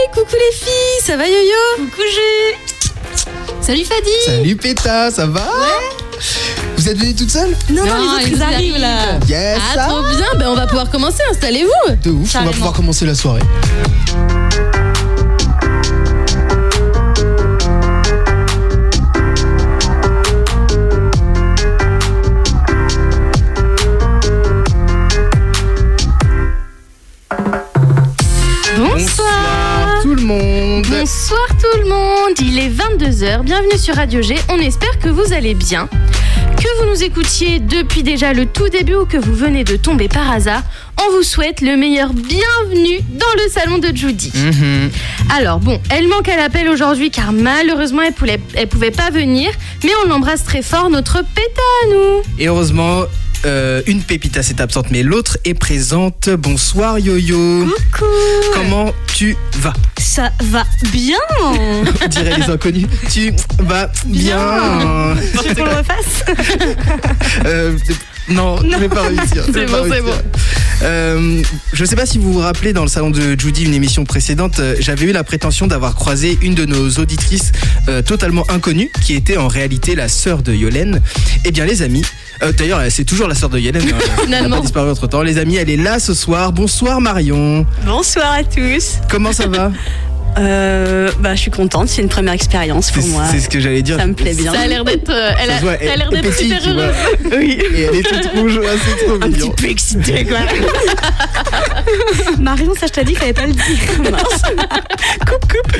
coucou les filles, ça va Yo-Yo? Coucou Ju. Salut Fadi. Salut Péta, ça va? Ouais. Vous êtes venus toutes seules? Non, les autres ils arrivent là. Yes. Ah trop bien, ben on va pouvoir commencer, installez-vous. De ouf, on va pouvoir commencer la soirée. Bonsoir tout le monde. Bonsoir tout le monde, il est 22h, bienvenue sur Radio G, on espère que vous allez bien. Que vous nous écoutiez depuis déjà le tout début ou que vous venez de tomber par hasard, on vous souhaite le meilleur bienvenue dans le salon de Judy. Alors bon, elle manque à l'appel aujourd'hui car malheureusement elle pouvait pas venir, mais on l'embrasse très fort, notre Péta à nous. Et heureusement, une Pépita s'est absente, mais l'autre est présente. Bonsoir Yo-Yo. Coucou. Comment tu vas? Ça va bien. On dirait les inconnus. Tu vas bien. Tu veux qu'on le refasse? Non, je vais pas réussir. C'est bon. Je sais pas si vous vous rappelez, dans le salon de Judy, une émission précédente, j'avais eu la prétention d'avoir croisé une de nos auditrices totalement inconnue, qui était en réalité la sœur de Yolène. Eh bien les amis, d'ailleurs c'est toujours la sœur de Yolène, elle n'a pas disparu entre temps. Les amis, elle est là ce soir. Bonsoir Marion. Bonsoir à tous. Comment ça va? Je suis contente, c'est une première expérience pour moi. C'est ce que j'allais dire. Ça me plaît bien. Ça a l'air d'être, elle a l'air d'être petite, super heureuse. Oui. Et elle est toute rouge, c'est trop Un mignon. petit peu excitée quoi. Marion, ça je t'ai dit qu'il fallait pas le dire. Coupe.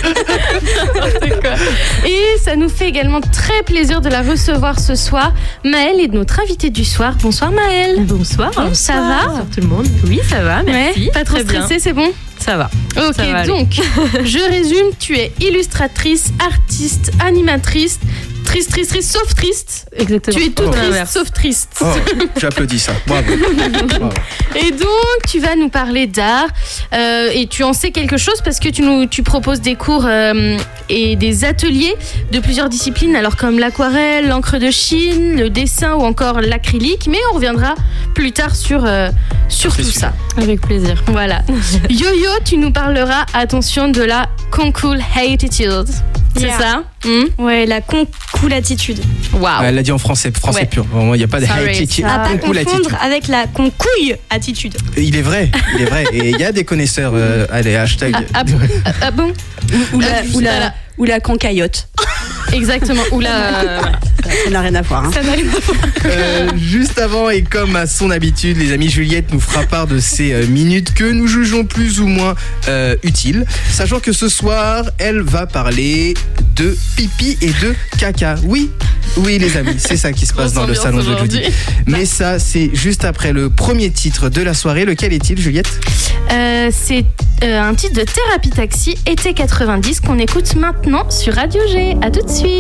Et ça nous fait également très plaisir de la recevoir ce soir. Maëlle est notre invitée du soir. Bonsoir Maëlle. Bonsoir. Ça va? Bonsoir tout le monde. Oui, ça va, merci. Ouais, pas trop Très bien. stressée, c'est bon? Ça va. Ok, Ça va donc, je résume, tu es illustratrice, artiste, animatrice, triste, sauf triste. Exactement. Tu es tout triste, l'inverse. sauf triste. Oh, j'applaudis ça. Bravo. Et donc, tu vas nous parler d'art et tu en sais quelque chose parce que tu proposes des cours et des ateliers de plusieurs disciplines, alors comme l'aquarelle, l'encre de Chine, le dessin ou encore l'acrylique, mais on reviendra plus tard sur tout ça. Avec plaisir. Voilà. Yo-Yo, tu nous parleras, attention, de la concool attitude. C'est Yeah. ça? Ouais, la concoulatitude. Waouh. Elle l'a dit en français Ouais. pur. Vraiment, il n'y a pas de Sorry. attitude. À pas Concool confondre attitude. avec la concouille attitude. Il est vrai. Et il y a des connaisseurs. Allez, hashtag. Ah bon? Ou la concaillotte. Exactement. Oula. Ça n'a rien à voir. Hein. Juste avant, et comme à son habitude, les amis, Juliette nous fera part de ces minutes que nous jugeons plus ou moins utiles. Sachant que ce soir, elle va parler de pipi et de caca. Oui, les amis, c'est ça qui se passe dans le salon de Judy. Mais ça, c'est juste après le premier titre de la soirée. Lequel est-il, Juliette? C'est un titre de Thérapie Taxi, été 90, qu'on écoute maintenant sur Radio G. À tout de suite.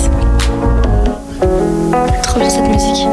Trop bien cette musique.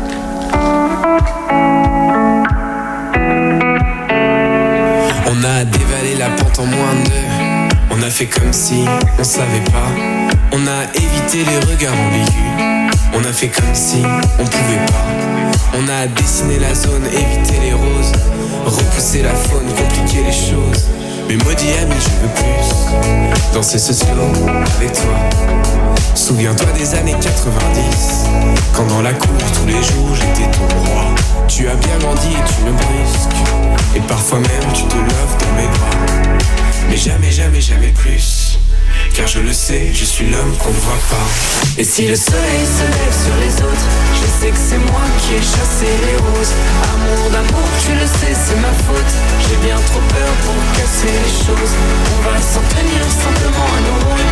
On a dévalé la pente en moins d'heure. On a fait comme si on savait pas. On a évité les regards ambigus. On a fait comme si on pouvait pas. On a dessiné la zone, évité les roses. Repousser la faune, compliquer les choses. Mais maudit ami, je veux plus danser ce slow avec toi. Souviens-toi des années 90, quand dans la cour tous les jours j'étais ton roi. Tu as bien grandi et tu me brusques, et parfois même tu te lèves dans mes bras. Mais jamais plus, car je le sais, je suis l'homme qu'on ne voit pas. Et si le soleil se lève sur les autres, je sais que c'est moi qui ai chassé les roses. Amour d'amour, tu le sais, c'est ma faute. J'ai bien trop peur pour casser les choses. On va s'en tenir simplement à nos rôles.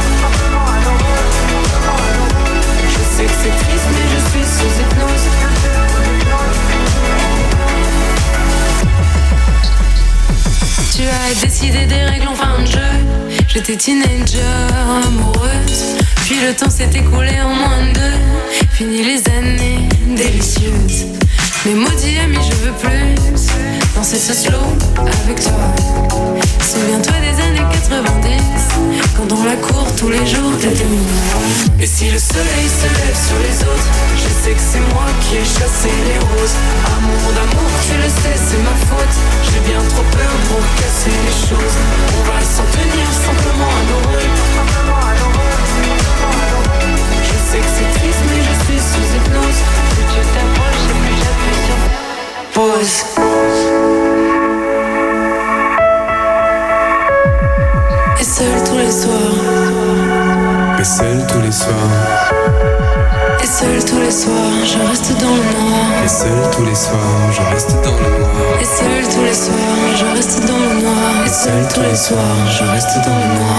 Je sais que c'est triste, mais je suis sous hypnose. Tu as décidé des règles en fin de jeu. J'étais teenager, amoureuse. Puis le temps s'est écoulé en moins de deux. Fini les années délicieuses. Mais maudit ami, je veux plus danser ce slow avec toi. Souviens-toi des années 90, quand dans la cour tous les jours t'étais mignon. Et si le soleil se lève sur les autres, je sais que c'est moi qui ai chassé les roses. Amour d'amour, tu le sais, c'est ma faute. J'ai bien trop peur pour casser les choses. On va s'en tenir Et seul tous les soirs. Et seul tous les soirs, je reste dans le noir. Et seul tous les soirs, je reste dans le noir. Et seul tous les soirs, je reste dans le noir. Et seul tous les soirs, je reste dans le noir.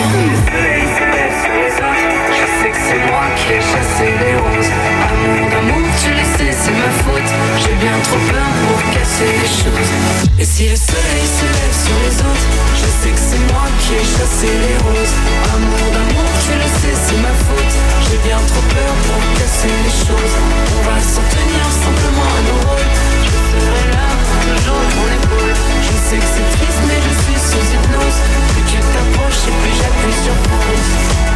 Je sais que c'est moi qui ai chassé les roses. Amour d'amour, tu le sais, c'est ma faute. J'ai bien trop peur pour casser les choses. Et si le soleil se lève sur les autres, je sais que c'est moi qui ai chassé les roses. Amour d'amour, tu le sais, c'est ma faute. J'ai bien trop peur pour casser les choses. On va s'en tenir simplement à nos rôles. Je serai là pour toujours ton épaule. Je sais que c'est triste mais je suis sous hypnose. Plus tu t'approches et plus j'appuie sur pause.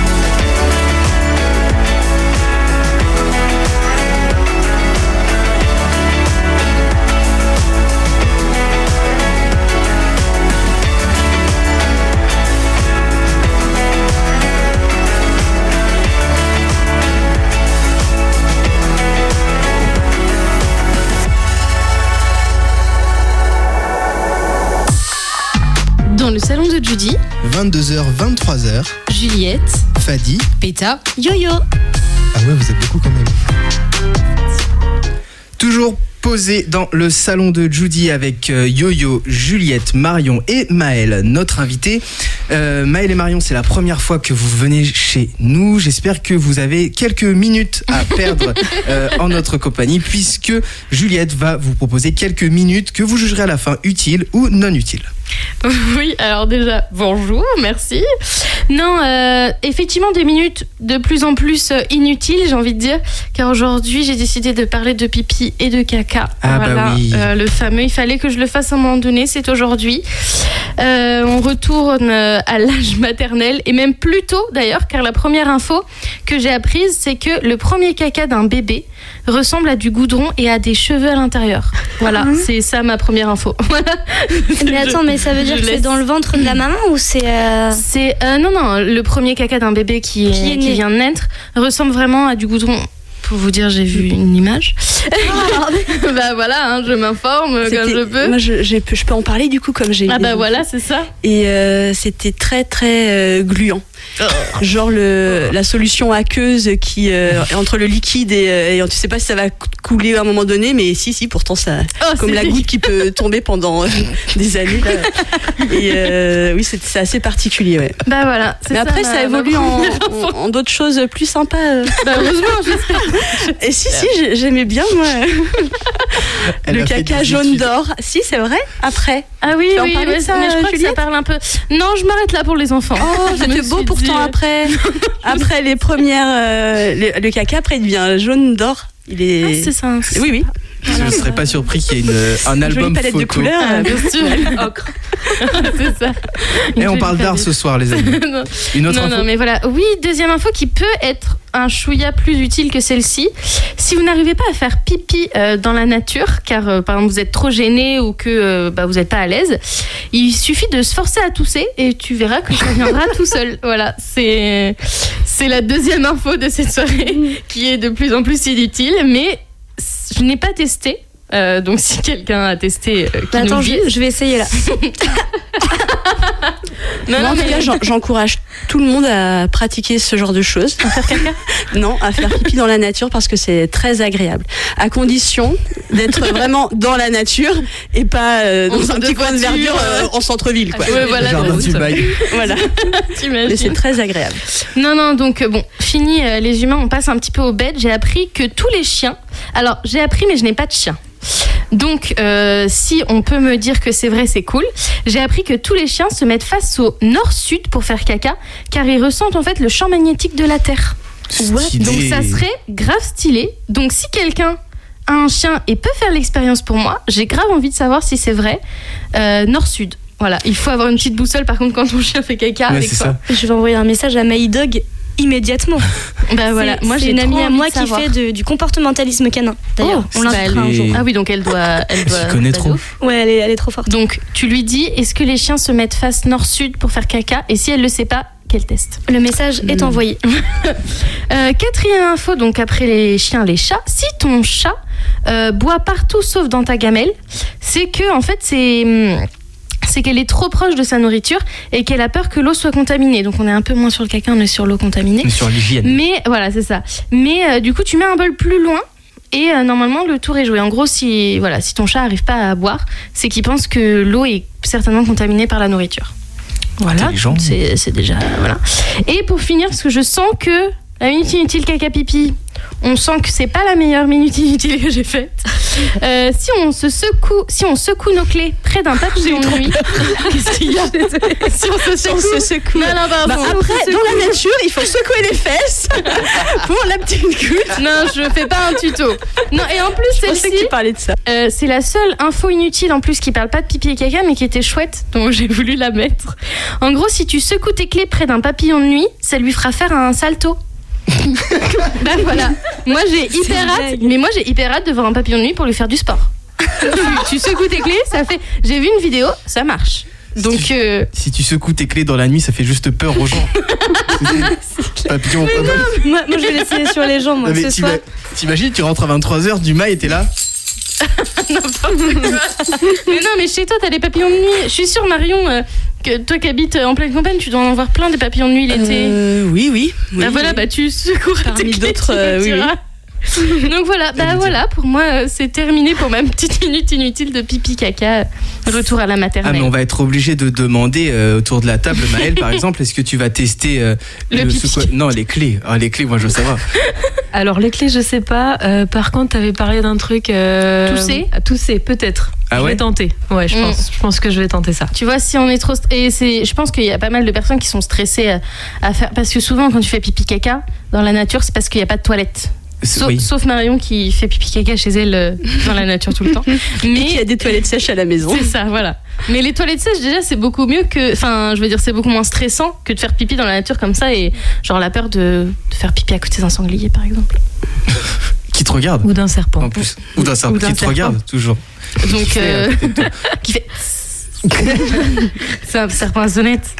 Dans le salon de Judy, 22h, 23h, Juliette, Fadi. Péta, Yo-Yo. Ah ouais, vous êtes beaucoup quand même. Toujours posé dans le salon de Judy avec Yo-Yo, Juliette, Marion et Maëlle, notre invité. Maëlle et Marion, c'est la première fois que vous venez chez nous. J'espère que vous avez quelques minutes à perdre en notre compagnie, puisque Juliette va vous proposer quelques minutes que vous jugerez à la fin utiles ou non utiles. Oui, alors déjà, bonjour, merci. Non, effectivement, des minutes de plus en plus inutiles, j'ai envie de dire, car aujourd'hui, j'ai décidé de parler de pipi et de caca. Ah voilà, bah oui. Le fameux, il fallait que je le fasse à un moment donné, c'est aujourd'hui. On retourne à l'âge maternel, et même plus tôt d'ailleurs, car la première info que j'ai apprise, c'est que le premier caca d'un bébé ressemble à du goudron et à des cheveux à l'intérieur. Voilà, c'est ça ma première info. Mais attends, mais ça veut dire que c'est dans le ventre de la maman ou c'est... Non, le premier caca d'un bébé qui vient de naître ressemble vraiment à du goudron. Pour vous dire, j'ai vu une image. Bah voilà, hein, je m'informe comme je peux. Moi, je peux en parler du coup, comme j'ai. Ah bah voilà, c'est ça. Et c'était très très gluant. Genre la solution aqueuse qui entre le liquide et tu sais pas si ça va couler à un moment donné, mais si pourtant ça comme la goutte qui peut tomber pendant des années là. Et oui, c'est assez particulier, ouais. Bah voilà. Mais ça, après ça évolue en d'autres choses plus sympas. Bah heureusement, j'espère. Et si j'aimais bien moi le caca jaune d'or. Si, c'est vrai. Après. Ah oui, tu oui, de ça, mais je crois que ça parle un peu. Non, je m'arrête là pour les enfants. Oh, c'était beau pourtant après les premières le caca après il devient jaune d'or. Il est. Ah, c'est ça. Oui. Je ne serais pas surpris qu'il y ait un album jolie palette photo. de couleurs. Bien sûr. Ocre. C'est ça. Et on parle d'art ce soir, les amis. Une autre info. Non, mais voilà. Oui, deuxième info qui peut être un chouïa plus utile que celle-ci. Si vous n'arrivez pas à faire pipi dans la nature, car par exemple vous êtes trop gêné ou que vous n'êtes pas à l'aise, il suffit de se forcer à tousser et tu verras que ça viendra tout seul. Voilà, c'est la deuxième info de cette soirée qui est de plus en plus inutile, mais je n'ai pas testé. Donc si quelqu'un a testé, attends, je vais essayer là. En tout cas, j'encourage tout le monde à pratiquer ce genre de choses. À faire caca ? Non, à faire pipi dans la nature parce que c'est très agréable. À condition d'être vraiment dans la nature et pas dans un petit coin de verdure en centre-ville, quoi. Ouais, voilà. Voilà. Mais c'est très agréable. Non, donc bon, fini les humains, on passe un petit peu aux bêtes. J'ai appris que tous les chiens... Alors, j'ai appris, mais je n'ai pas de chien. Donc, si on peut me dire que c'est vrai, c'est cool. J'ai appris que tous les chiens se mettent face au nord-sud pour faire caca, car ils ressentent en fait le champ magnétique de la Terre. Stylé. Donc, ça serait grave stylé. Donc, si quelqu'un a un chien et peut faire l'expérience pour moi, j'ai grave envie de savoir si c'est vrai. Nord-sud. Voilà, il faut avoir une petite boussole par contre quand ton chien fait caca avec toi. Je vais envoyer un message à MyDog immédiatement. Bah voilà, moi j'ai une amie à moi qui fait du comportementalisme canin. D'ailleurs, on l'invitera un jour. Ah oui, donc elle doit connaît trop. Ouais, elle est trop forte. Donc tu lui dis, est-ce que les chiens se mettent face nord-sud pour faire caca ? Et si elle le sait pas, quel test ? Le message est envoyé. Quatrième info, donc après les chiens, les chats. Si ton chat boit partout sauf dans ta gamelle, c'est que en fait c'est qu'elle est trop proche de sa nourriture et qu'elle a peur que l'eau soit contaminée. Donc on est un peu moins sur le caca, on est sur l'eau contaminée. Mais sur l'hygiène. Mais voilà, c'est ça. Mais du coup, tu mets un bol plus loin et normalement le tour est joué. En gros, si ton chat n'arrive pas à boire, c'est qu'il pense que l'eau est certainement contaminée par la nourriture. Voilà, c'est déjà... Voilà. Et pour finir, parce que je sens que la minute inutile caca pipi, on sent que c'est pas la meilleure minute inutile que j'ai faite. Si on secoue nos clés près d'un papillon de nuit, qu'est-ce qu'il y a? Si on se secoue. Non, pardon. Après, dans la nature, il faut secouer les fesses pour la petite goutte. Non, je fais pas un tuto. Non, et en plus, je pensais que tu parlais de ça. C'est la seule info inutile en plus qui parle pas de pipi et caca, mais qui était chouette, donc j'ai voulu la mettre. En gros, si tu secoues tes clés près d'un papillon de nuit, ça lui fera faire un salto. Ben voilà, moi j'ai hyper hâte de voir un papillon de nuit pour lui faire du sport. tu secoues tes clés, ça fait. J'ai vu une vidéo, ça marche. Donc si tu secoues tes clés dans la nuit, ça fait juste peur aux gens. Papillon. Moi je vais laisser sur les gens moi ce soir. T'imagines, tu rentres à 23h du mat et t'es là. Mais non, mais chez toi t'as des papillons de nuit. Je suis sûre, Marion, que toi qui habites en pleine campagne, tu dois en voir plein des papillons de nuit l'été. Oui. Voilà, tu secoueras parmi tes clés, d'autres. Oui. Donc voilà, pour moi c'est terminé pour ma petite minute inutile de pipi caca. Retour à la maternelle. Ah mais on va être obligé de demander autour de la table, Maëlle par exemple, est-ce que tu vas tester le pipi? Non, les clés. Les clés, moi je veux savoir. Alors les clés, je sais pas. Par contre, t'avais parlé d'un truc. Tousser, peut-être. Ah ouais? Je vais tenter. Ouais, je pense que je vais tenter ça. Tu vois, si on est trop je pense qu'il y a pas mal de personnes qui sont stressées à faire, parce que souvent quand tu fais pipi caca dans la nature, c'est parce qu'il n'y a pas de toilette. Sauf Marion qui fait pipi caca chez elle dans la nature tout le temps. Mais il y a des toilettes sèches à la maison. C'est ça, voilà. Mais les toilettes sèches, déjà, c'est beaucoup mieux que. Enfin, je veux dire, c'est beaucoup moins stressant que de faire pipi dans la nature comme ça et genre la peur de faire pipi à côté d'un sanglier, par exemple. Qui te regarde. Ou d'un serpent. En plus. Ou d'un serpent qui te regarde, toujours. Donc, qui fait. C'est un serpent à sonnette.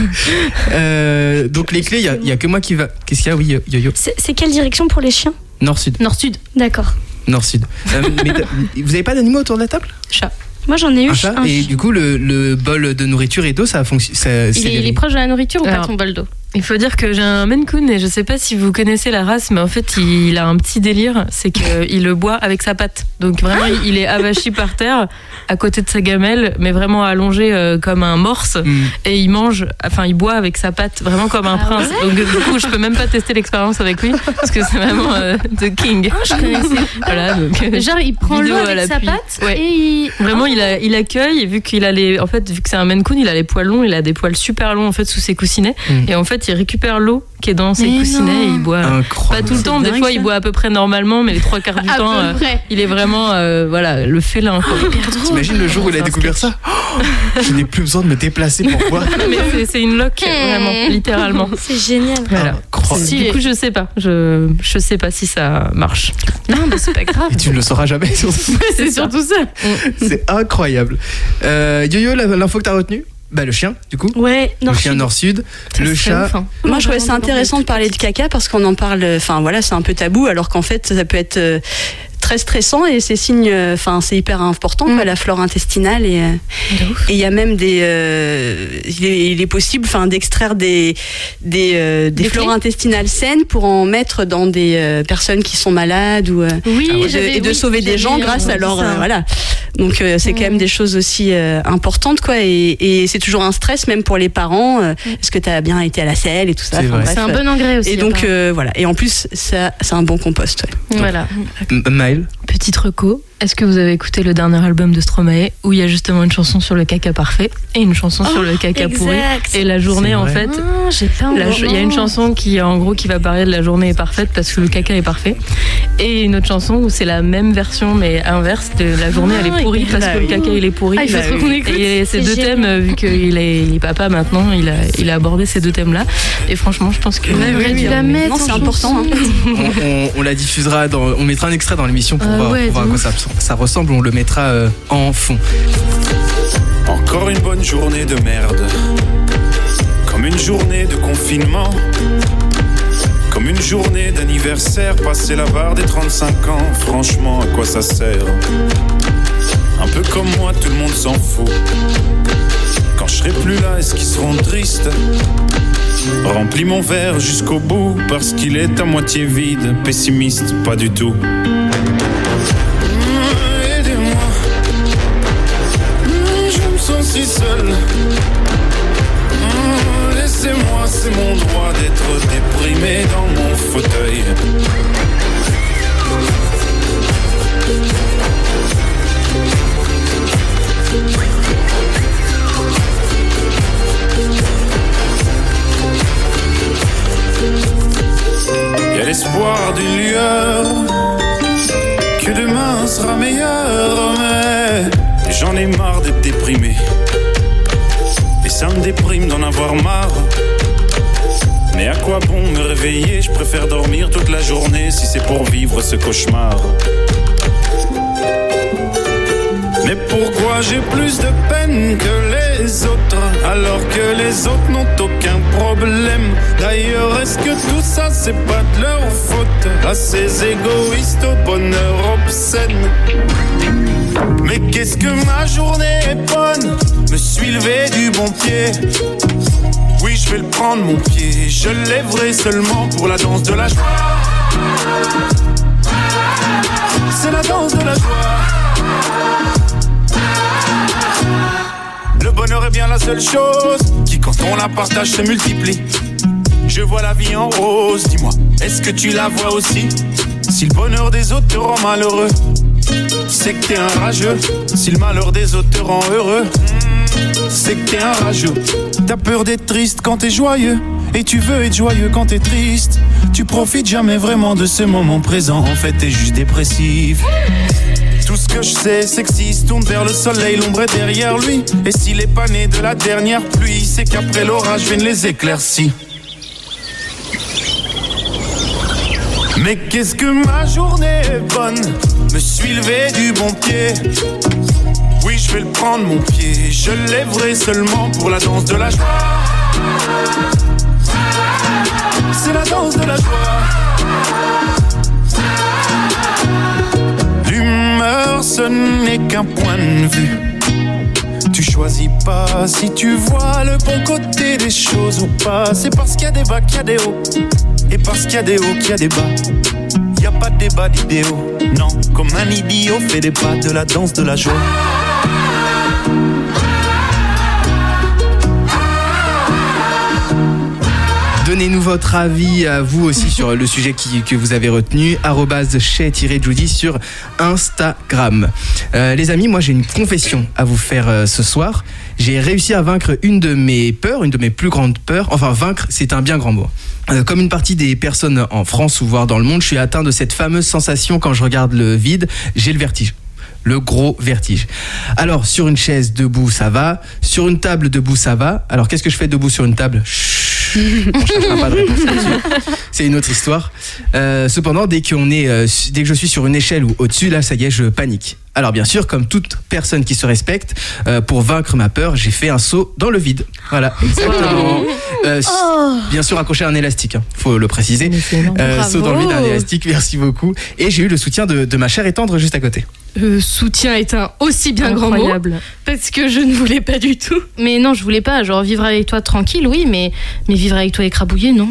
Donc les clés, il y a que moi qui va. Qu'est-ce qu'il y a? Oui, Yo-Yo. C'est quelle direction pour les chiens? Nord-sud. Nord-sud. D'accord. Nord-sud. Mais vous avez pas d'animaux autour de la table? Chat. Moi j'en ai eu un chat. Et du coup le bol de nourriture et d'eau, ça fonctionne. Il est proche de la nourriture ou pas ton bol d'eau? Il faut dire que j'ai un Maine Coon et je sais pas si vous connaissez la race, mais en fait il a un petit délire, c'est qu'il le boit avec sa patte. Donc vraiment il est avachi par terre à côté de sa gamelle, mais vraiment allongé comme un morse, et il boit avec sa patte vraiment comme un prince. Ouais. Donc du coup je peux même pas tester l'expérience avec lui parce que c'est vraiment the king. Je connaissais. Voilà, donc, genre il prend l'eau avec sa patte et vraiment il accueille, et vu que c'est un Maine Coon, il a les poils longs, il a des poils super longs en fait sous ses coussinets, et en fait il récupère l'eau qui est dans ses coussinets et il boit pas tout le temps, des fois il boit à peu près normalement, mais les 3/4 du temps il est vraiment le félin quoi. T'imagines le jour où il a découvert ça? Je n'ai plus besoin de me déplacer pour boire. Mais c'est une loque vraiment, littéralement. C'est génial. Voilà. Du coup je sais pas si ça marche. Non mais c'est pas grave. Et tu ne le sauras jamais. C'est surtout ça. C'est incroyable. Yo-Yo, l'info que t'as retenue? Le chien, du coup. Ouais, le chien nord-sud, le chat. Moi, je trouvais ça intéressant de parler de caca parce qu'on en parle. Enfin, voilà, c'est un peu tabou, alors qu'en fait, ça peut être très stressant et c'est c'est hyper important, quoi, la flore intestinale et il y a même il est possible, d'extraire des flores intestinales saines pour en mettre dans des personnes qui sont malades ou et de sauver des gens grâce à leur voilà. Donc c'est quand même des choses aussi importantes, quoi, et c'est toujours un stress même pour les parents. Est-ce que tu as bien été à la selle et tout ça. C'est un bon engrais aussi. Et donc voilà. Et en plus ça, c'est un bon compost. Ouais. Voilà. Maëlle. Petite reco. Est-ce que vous avez écouté le dernier album de Stromae où il y a justement une chanson sur le caca parfait et une chanson sur le caca pourri, et la journée en fait il y a une chanson qui en gros qui va parler de la journée est parfaite parce que le caca est parfait, et une autre chanson où c'est la même version mais inverse de la journée elle est pourrie parce que le caca il est pourri. Il faut trop qu'on écoute. Et ces deux thèmes, vu qu'il est papa maintenant, il a abordé ces deux thèmes là, et franchement je pense que la mettre. Non, c'est important. On la diffusera on mettra un extrait dans l'émission pour voir à quoi ça ressemble, on le mettra en fond. Encore une bonne journée de merde, comme une journée de confinement, comme une journée d'anniversaire, passer la barre des 35 ans, franchement à quoi ça sert? Un peu comme moi, tout le monde s'en fout. plus là, est-ce qu'ils seront tristes? Remplis mon verre jusqu'au bout parce qu'il est à moitié vide. Pessimiste, pas du tout. Aidez-moi, je me sens si seul. Laissez-moi, c'est mon droit d'être déprimé dans mon fauteuil. Il y a l'espoir d'une lueur, que demain sera meilleur, mais j'en ai marre d'être déprimé. Et ça me déprime d'en avoir marre. Mais à quoi bon me réveiller? Je préfère dormir toute la journée si c'est pour vivre ce cauchemar. Mais pourquoi j'ai plus de peine que les autres, alors que les autres n'ont aucun problème? D'ailleurs, est-ce que tout ça c'est pas de leur faute, à ces égoïstes au bonheur obscène? Mais qu'est-ce que ma journée est bonne, me suis levé du bon pied. Oui, je vais le prendre mon pied, je lèverai seulement pour la danse de la joie. C'est la danse de la joie. Le bonheur est bien la seule chose qui, quand on la partage, se multiplie. Je vois la vie en rose, dis-moi, est-ce que tu la vois aussi? Si le bonheur des autres te rend malheureux, c'est que t'es un rageux. Si le malheur des autres te rend heureux, c'est que t'es un rageux. T'as peur d'être triste quand t'es joyeux, et tu veux être joyeux quand t'es triste. Tu profites jamais vraiment de ce moment présent, en fait t'es juste dépressif. Tout ce que je sais, c'est que s'il se tourne vers le soleil, l'ombre est derrière lui. Et s'il est pas né de la dernière pluie, c'est qu'après l'orage viennent les éclaircies. Mais qu'est-ce que ma journée est bonne, me suis levé du bon pied. Oui, je vais le prendre mon pied, je lèverai seulement pour la danse de la joie. C'est la danse de la joie. L'humeur, ce n'est qu'un point de vue. Tu choisis pas si tu vois le bon côté des choses ou pas. C'est parce qu'il y a des bas qu'il y a des hauts, et parce qu'il y a des hauts qu'il y a des bas. Y a pas de débat d'idéaux, non. Comme un idiot fait des pas de la danse de la joie. Donnez-nous votre avis à vous aussi sur le sujet que vous avez retenu. @chez-judy sur Instagram. Les amis, moi j'ai une confession à vous faire ce soir. J'ai réussi à vaincre une de mes peurs, une de mes plus grandes peurs. Enfin, vaincre, c'est un bien grand mot. Comme une partie des personnes en France ou voire dans le monde, je suis atteint de cette fameuse sensation quand je regarde le vide, j'ai le vertige. Le gros vertige. Alors, sur une chaise debout, ça va. Sur une table debout, ça va. Alors, qu'est-ce que je fais debout sur une table? On cherchera pas de réponse là-dessus. C'est une autre histoire. Cependant, dès que je suis sur une échelle ou au-dessus, là, ça y est, je panique. Alors bien sûr, comme toute personne qui se respecte, pour vaincre ma peur, j'ai fait un saut dans le vide. Voilà, exactement. Bien sûr, accroché à un élastique, hein, faut le préciser. Saut dans le vide, un élastique, merci beaucoup. Et j'ai eu le soutien de ma chère et tendre juste à côté. Soutien est un aussi bien Incroyable. grand mot, parce que je ne voulais pas du tout. Mais non, je voulais pas. Genre vivre avec toi tranquille, oui, mais vivre avec toi écrabouillé, non.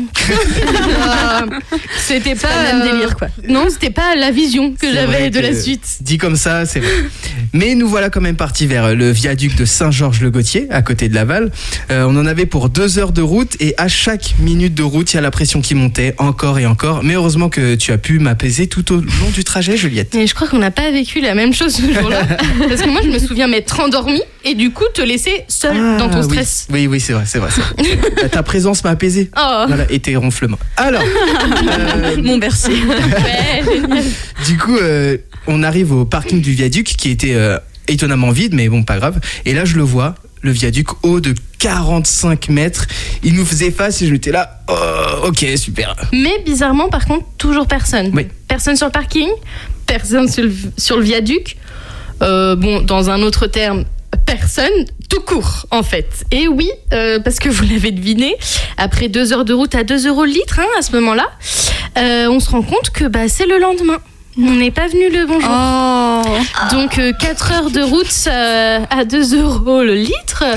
C'était pas le même délire, quoi. Non, c'était pas la vision que j'avais de la suite. Dit comme ça, c'est vrai. Mais nous voilà quand même partis vers le viaduc de Saint-Georges-le-Gautier, à côté de Laval. On en avait pour 2 heures de route, et à chaque minute de route, il y a la pression qui montait encore et encore. Mais heureusement que tu as pu m'apaiser tout au long du trajet, Juliette. Et je crois qu'on n'a pas vécu la même chose ce jour-là. Parce que moi, je me souviens m'être endormie et du coup te laisser seule dans ton stress. Oui, c'est vrai. Ta présence m'a apaisé. Oh. Voilà, et tes ronflements. Alors, Mon bercé. Ouais, génial. du coup, on arrive au parking du viaduc qui était étonnamment vide, mais bon, pas grave. Et là, je le vois, le viaduc haut de 45 mètres. Il nous faisait face et je m'étais là, oh, ok, super. Mais bizarrement, par contre, toujours personne. Oui. Personne sur le parking, personne sur le viaduc. Bon, dans un autre terme, personne tout court, en fait. Et oui, parce que vous l'avez deviné, après 2 heures de route à 2 € le litre, hein, à ce moment-là, on se rend compte que c'est le lendemain. On n'est pas venu le bonjour. Oh. Donc 4 heures de route à 2 € le litre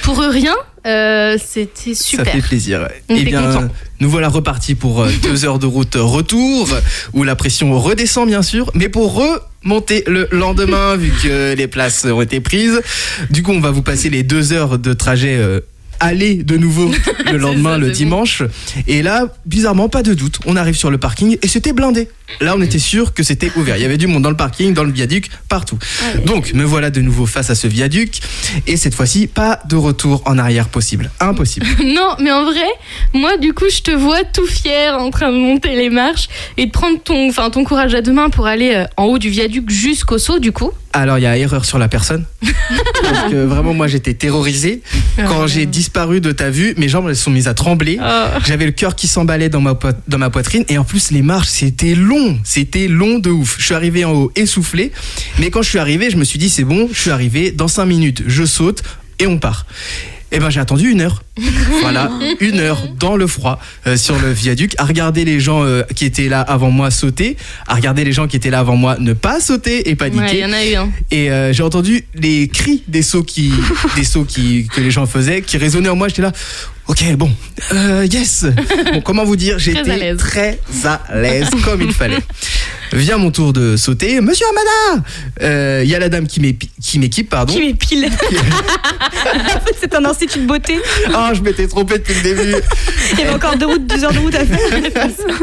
pour rien, c'était super. Ça fait plaisir. On Eh était bien, contents. nous voilà repartis pour 2 heures de route retour, où la pression redescend bien sûr, mais pour remonter le lendemain, vu que les places ont été prises. Du coup, on va vous passer les 2 heures de trajet aller de nouveau le lendemain, le dimanche. Et là, bizarrement, pas de doute, on arrive sur le parking et c'était blindé. Là, on était sûr que c'était ouvert. Il y avait du monde dans le parking, dans le viaduc, partout. Donc, me voilà de nouveau face à ce viaduc. Et cette fois-ci, pas de retour en arrière possible. Impossible. Non, mais en vrai, moi, du coup, je te vois tout fier en train de monter les marches et de prendre ton courage à deux mains pour aller en haut du viaduc jusqu'au saut, du coup. Alors, il y a erreur sur la personne. Parce que vraiment, moi, j'étais terrorisé. Quand j'ai disparu de ta vue, mes jambes, elles se sont mises à trembler. J'avais le cœur qui s'emballait dans ma poitrine. Et en plus, les marches, c'était long. C'était long de ouf. Je suis arrivé en haut essoufflé. Mais quand je suis arrivé, je me suis dit, c'est bon, je suis arrivé. Dans 5 minutes, je saute et on part. Eh ben, j'ai attendu 1 heure. Voilà, 1 heure dans le froid sur le viaduc, à regarder les gens qui étaient là avant moi sauter, à regarder les gens qui étaient là avant moi ne pas sauter et paniquer. Ouais, il y en a eu un. Et j'ai entendu les cris des sauts que les gens faisaient, qui résonnaient en moi. J'étais là, ok, bon, yes. Bon, comment vous dire, j'étais très à l'aise comme il fallait. Vient mon tour de sauter. Monsieur Amada, il y a la dame qui m'équipe, pardon. Qui m'épile. En fait, c'est un institut de beauté. Ah, je m'étais trompé depuis le début. Il y avait encore 2 heures de route à faire.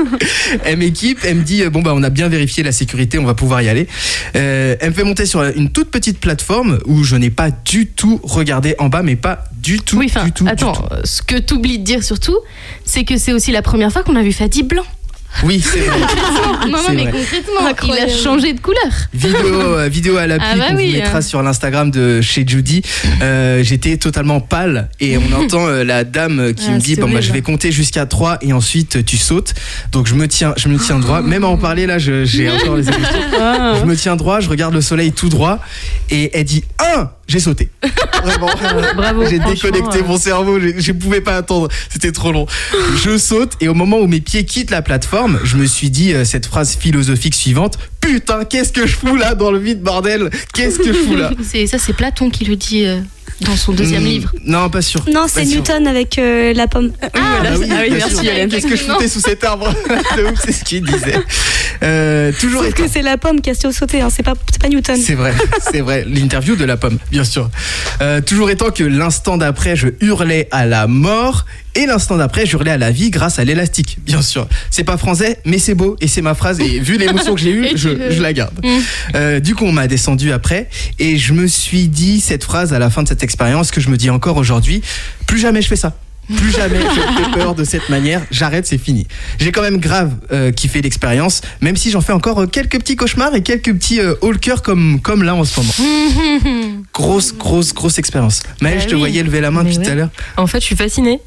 Elle m'équipe, elle me dit bon bah on a bien vérifié la sécurité, on va pouvoir y aller. Elle me fait monter sur une toute petite plateforme où je n'ai pas du tout regardé en bas, mais pas du tout. Oui, du tout. Attends, ce que tu oublies de dire surtout, c'est que c'est aussi la première fois qu'on a vu Fatih blanc. Oui, c'est vrai. Non, C'est mais vrai. concrètement, Incroyable. il a changé de couleur. Vidéo à l'appui Ah bah qu'on oui, vous mettra hein. sur l'Instagram de chez Judy. J'étais totalement pâle et on entend la dame qui me dit c'est bon bah horrible. je vais compter jusqu'à 3 et ensuite tu sautes. Donc je me tiens droit. Même à en parler là, j'ai encore les émotions. Je me tiens droit, je regarde le soleil tout droit et elle dit 1, j'ai sauté. Vraiment. Bravo. J'ai franchement, déconnecté mon cerveau, je pouvais pas attendre, c'était trop long. Je saute et au moment où mes pieds quittent la plateforme, je me suis dit cette phrase philosophique suivante: putain, qu'est-ce que je fous là dans le vide, bordel? Qu'est-ce que je fous là? C'est Platon qui le dit dans son deuxième livre. Non, pas sûr. Non, Pas c'est sûr. Newton avec la pomme. Oui, bien merci, sûr. Hélène. Qu'est-ce que je foutais sous cet arbre? De ouf, c'est ce qu'il disait. Toujours Sauf étant. que c'est la pomme qui a sauté, hein, c'est pas Newton. C'est vrai, l'interview de la pomme, bien sûr. Toujours étant que l'instant d'après, je hurlais à la mort. Et l'instant d'après, je hurlais à la vie grâce à l'élastique, bien sûr. C'est pas français, mais c'est beau et c'est ma phrase. Et vu l'émotion que j'ai eue, je la garde. Du coup, on m'a descendu après et je me suis dit cette phrase à la fin de cette expérience que je me dis encore aujourd'hui: plus jamais je fais ça. Plus jamais je fais peur de cette manière, j'arrête, c'est fini. J'ai quand même grave kiffé l'expérience, même si j'en fais encore quelques petits cauchemars et quelques petits hauts le cœur comme là en ce moment. Grosse expérience. Maëlle, je te oui. voyais lever la main Mais depuis tout à ouais. l'heure. En fait, je suis fascinée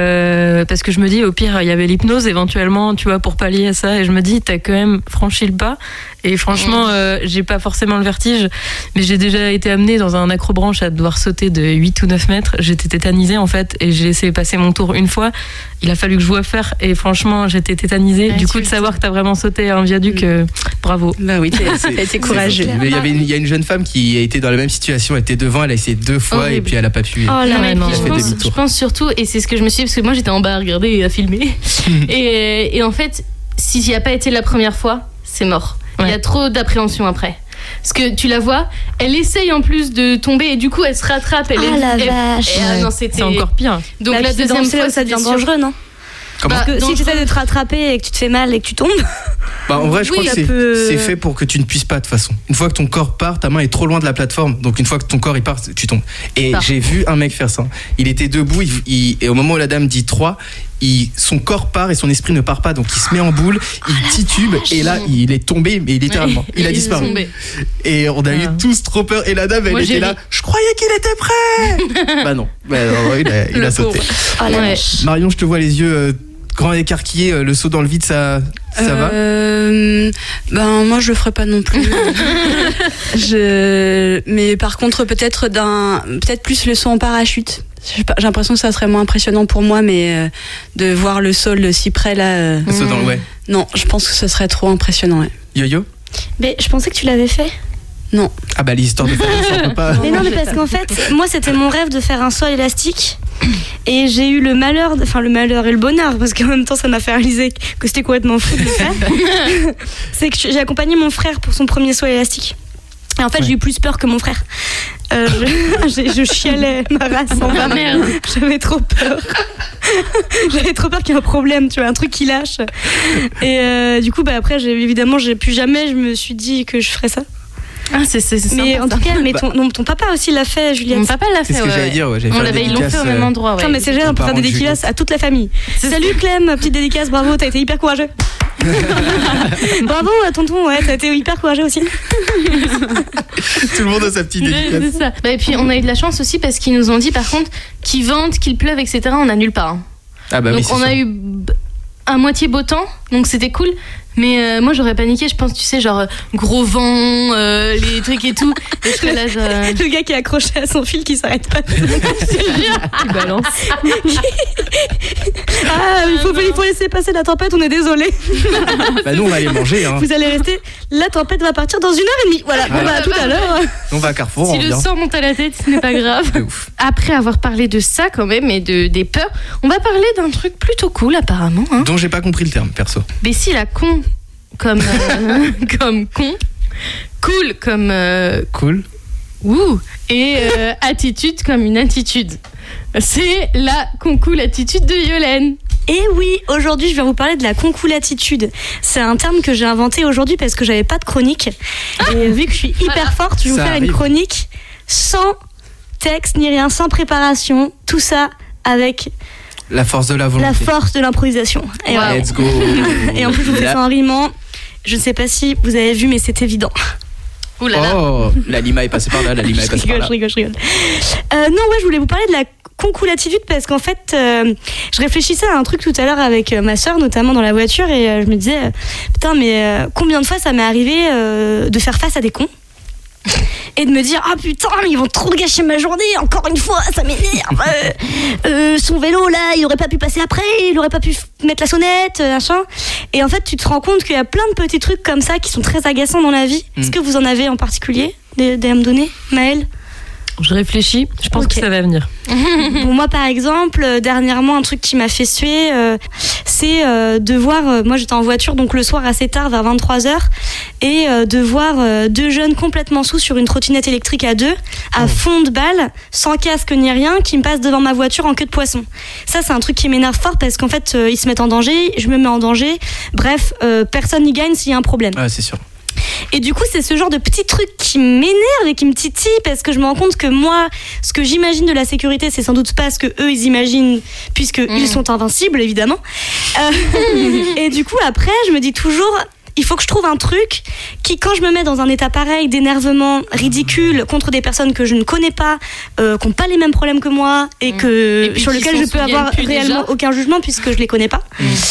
parce que je me dis, au pire, il y avait l'hypnose éventuellement, tu vois, pour pallier à ça. Et je me dis, t'as quand même franchi le pas. Et franchement, j'ai pas forcément le vertige, mais j'ai déjà été amenée dans un acrobranche à devoir sauter de 8 ou 9 mètres. J'étais tétanisée en fait, et j'ai laissé passer mon tour une fois. Il a fallu que je vois faire, et franchement, j'étais tétanisée. Ouais, du tu coup, de le savoir que t'as vraiment sauté à un viaduc, bravo. Bah oui, t'as été courageux. Il y a une jeune femme qui a été dans la même situation, elle était devant, elle a essayé 2 fois Horrible. et puis elle a pas pu. Oh là Non, mais non, puis elle a fait je demi-tour. pense surtout, et c'est ce que je me suis dit, parce que moi j'étais en bas à regarder et à filmer, et en fait, s'il n'y a pas été la première fois, c'est mort. Il y a trop d'appréhension après. Parce que tu la vois, elle essaye en plus de tomber et du coup elle se rattrape. Elle Ah la vache. non, c'était C'est encore pire. Donc Bah, la puis c'est deuxième dans- fois, ça devient c'était sûr. dangereux, non? Comment Bah, Parce que si tu dangereux. essaies de te rattraper et que tu te fais mal et que tu tombes, Bah, en vrai, je Oui, crois que ça peut- c'est fait pour que tu ne puisses pas de toute façon. Une fois que ton corps part, ta main est trop loin de la plateforme. Donc une fois que ton corps il part, tu tombes. Et Part. j'ai vu un mec faire ça. Il était debout et au moment où la dame dit 3, son corps part et son esprit ne part pas. Donc il se met en boule, il titube et là il est tombé, mais littéralement. Il a est disparu. tombé. Et on a eu tous trop peur. Et la dame, elle Moi, était j'ai là. ri. Je croyais qu'il était prêt. Bah non. Bah, non, il a Le sauté. pauvre. oh la Ouais. vache. Marion, je te vois les yeux grands écarquillés. Le saut dans le vide, ça va? Ben moi je le ferai pas non plus. Mais par contre peut-être plus le saut en parachute. J'ai l'impression que ça serait moins impressionnant pour moi, mais de voir le sol si près là. Le saut dans le ouais. Non, je pense que ce serait trop impressionnant. Ouais. Yo-yo? Mais je pensais que tu l'avais fait. Non. Ah bah l'histoire de famille, ça peut pas. Mais non, mais parce qu'en fait, moi, c'était mon rêve de faire un saut élastique. Et j'ai eu le malheur et le bonheur, parce qu'en même temps, ça m'a fait réaliser que c'était complètement fou de le faire. C'est que j'ai accompagné mon frère pour son premier saut élastique. Et en fait, j'ai eu plus peur que mon frère. Je chialais ma race en bas. Merde. J'avais trop peur. J'avais trop peur qu'il y ait un problème, tu vois, un truc qui lâche. Et du coup, après, j'ai plus jamais, je me suis dit que je ferais ça. Ah, c'est mais sympa, en tout cas, ton papa aussi l'a fait, Juliette. Mon papa l'a fait, C'est ce que j'allais dire, ils l'ont fait au même endroit. Non, mais c'est génial, on peut faire des dédicaces à toute la famille. Salut Clem, petite dédicace, bravo, t'as été hyper courageux. Bravo tonton, ouais, t'as été hyper courageux aussi. Tout le monde a sa petite dédicace. C'est ça. Et puis on a eu de la chance aussi parce qu'ils nous ont dit par contre qu'il vente, qu'il pleuve, etc. On a nulle part. Ah bah donc oui, on a eu à moitié beau temps, donc c'était cool. Mais moi j'aurais paniqué, je pense, tu sais, genre gros vent, les trucs et tout. Et je serais là, le gars qui est accroché à son fil qui s'arrête pas. Il balance. Il faut laisser passer la tempête, on est désolé. Bah nous on va aller manger. Hein. Vous allez rester. La tempête va partir dans 1h30. Voilà. Bon, à tout à l'heure. On va à Carrefour. Si le sang monte à la tête, ce n'est pas grave. Après avoir parlé de ça quand même et des peurs, on va parler d'un truc plutôt cool apparemment. Hein. Dont j'ai pas compris le terme perso. Mais si la con comme con, cool comme cool. Ouh, et attitude comme une attitude. C'est la concoule attitude de Yolène. Et oui, aujourd'hui je vais vous parler de la concoule attitude. C'est un terme que j'ai inventé aujourd'hui parce que j'avais pas de chronique. Et vu que je suis hyper forte, je vais vous faire une chronique sans texte ni rien, sans préparation. Tout ça avec la force de la volonté. La force de l'improvisation. Et wow. Let's go. Et en plus je vous fais ça en rimant. Je ne sais pas si vous avez vu, mais c'est évident. Ouh là là. Oh, la lima est passée par là, la lima est passée par là. Je rigole. Je voulais vous parler de la concoule attitude parce qu'en fait, je réfléchissais à un truc tout à l'heure avec ma sœur, notamment dans la voiture, et je me disais, putain, mais combien de fois ça m'est arrivé de faire face à des cons et de me dire ah putain ils vont trop gâcher ma journée, encore une fois ça m'énerve, son vélo là il aurait pas pu passer après, il aurait pas pu mettre la sonnette, machin. Et en fait tu te rends compte qu'il y a plein de petits trucs comme ça qui sont très agaçants dans la vie. Est-ce que vous en avez en particulier des à me donner, Maëlle? Je réfléchis, je pense que ça va venir. Bon, moi par exemple, dernièrement un truc qui m'a fait suer, c'est de voir, moi j'étais en voiture donc le soir assez tard vers 23h, et de voir deux jeunes complètement sous sur une trottinette électrique à deux, à fond de balle, sans casque ni rien, qui me passent devant ma voiture en queue de poisson. Ça c'est un truc qui m'énerve fort parce qu'en fait ils se mettent en danger, je me mets en danger, bref, personne n'y gagne s'il y a un problème. Ouais, c'est sûr. Et du coup, c'est ce genre de petits trucs qui m'énervent et qui me titillent parce que je me rends compte que moi, ce que j'imagine de la sécurité, c'est sans doute pas ce que eux ils imaginent, puisque ils sont invincibles évidemment. Et du coup, après, je me dis toujours, il faut que je trouve un truc qui, quand je me mets dans un état pareil d'énervement ridicule contre des personnes que je ne connais pas, qui n'ont pas les mêmes problèmes que moi et sur lesquels je peux avoir réellement aucun jugement puisque je les connais pas.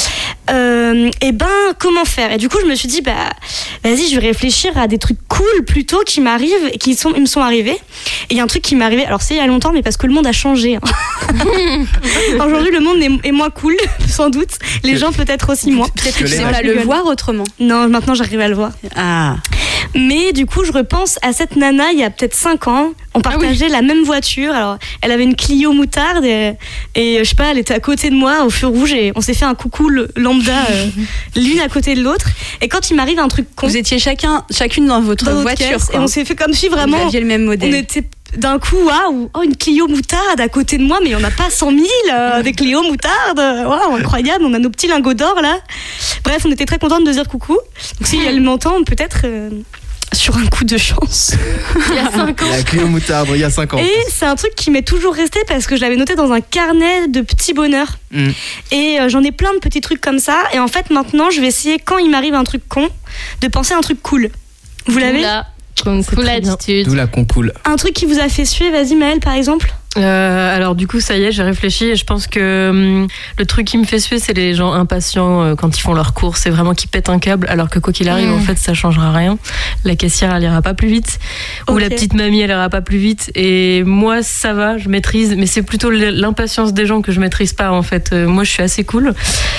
Et ben comment faire? Et du coup je me suis dit vas-y, je vais réfléchir à des trucs cool plutôt qui m'arrivent et ils me sont arrivés. Et il y a un truc qui m'est arrivé, alors c'est il y a longtemps mais parce que le monde a changé, hein. Aujourd'hui le monde est moins cool sans doute, les gens peut-être aussi moins. Peut-être que tu sais pas le voir autrement. Non, maintenant j'arrive à le voir. Mais du coup je repense à cette nana il y a peut-être 5 ans. On partageait la même voiture. Alors, elle avait une Clio moutarde et je sais pas, elle était à côté de moi au feu rouge et on s'est fait un coucou lambda l'une à côté de l'autre. Et quand il m'arrive un truc con, vous étiez chacune dans votre voiture et on s'est fait comme si vraiment vous aviez le même modèle. On était d'un coup, waouh, une Clio moutarde à côté de moi, mais on n'a pas 100 000 des Clio moutardes. Waouh, incroyable, on a nos petits lingots d'or là. Bref, on était très contente de dire coucou. Donc si elle m'entend, peut-être sur un coup de chance. Il y a 5 ans. La Clio moutarde, il y a 5 ans. Et c'est un truc qui m'est toujours resté parce que je l'avais noté dans un carnet de petits bonheurs. Et j'en ai plein de petits trucs comme ça. Et en fait, maintenant, je vais essayer, quand il m'arrive un truc con, de penser à un truc cool. Vous l'avez? Cool attitude. D'où la concoule. Un truc qui vous a fait suer, vas-y Maëlle par exemple. Alors du coup ça y est, j'ai réfléchi et je pense que le truc qui me fait suer, c'est les gens impatients quand ils font leurs courses, c'est vraiment qu'ils pètent un câble, alors que quoi qu'il arrive en fait ça changera rien. La caissière elle ira pas plus vite, ou la petite mamie elle ira pas plus vite, et moi ça va, je maîtrise, mais c'est plutôt l'impatience des gens que je maîtrise pas en fait. Moi je suis assez cool,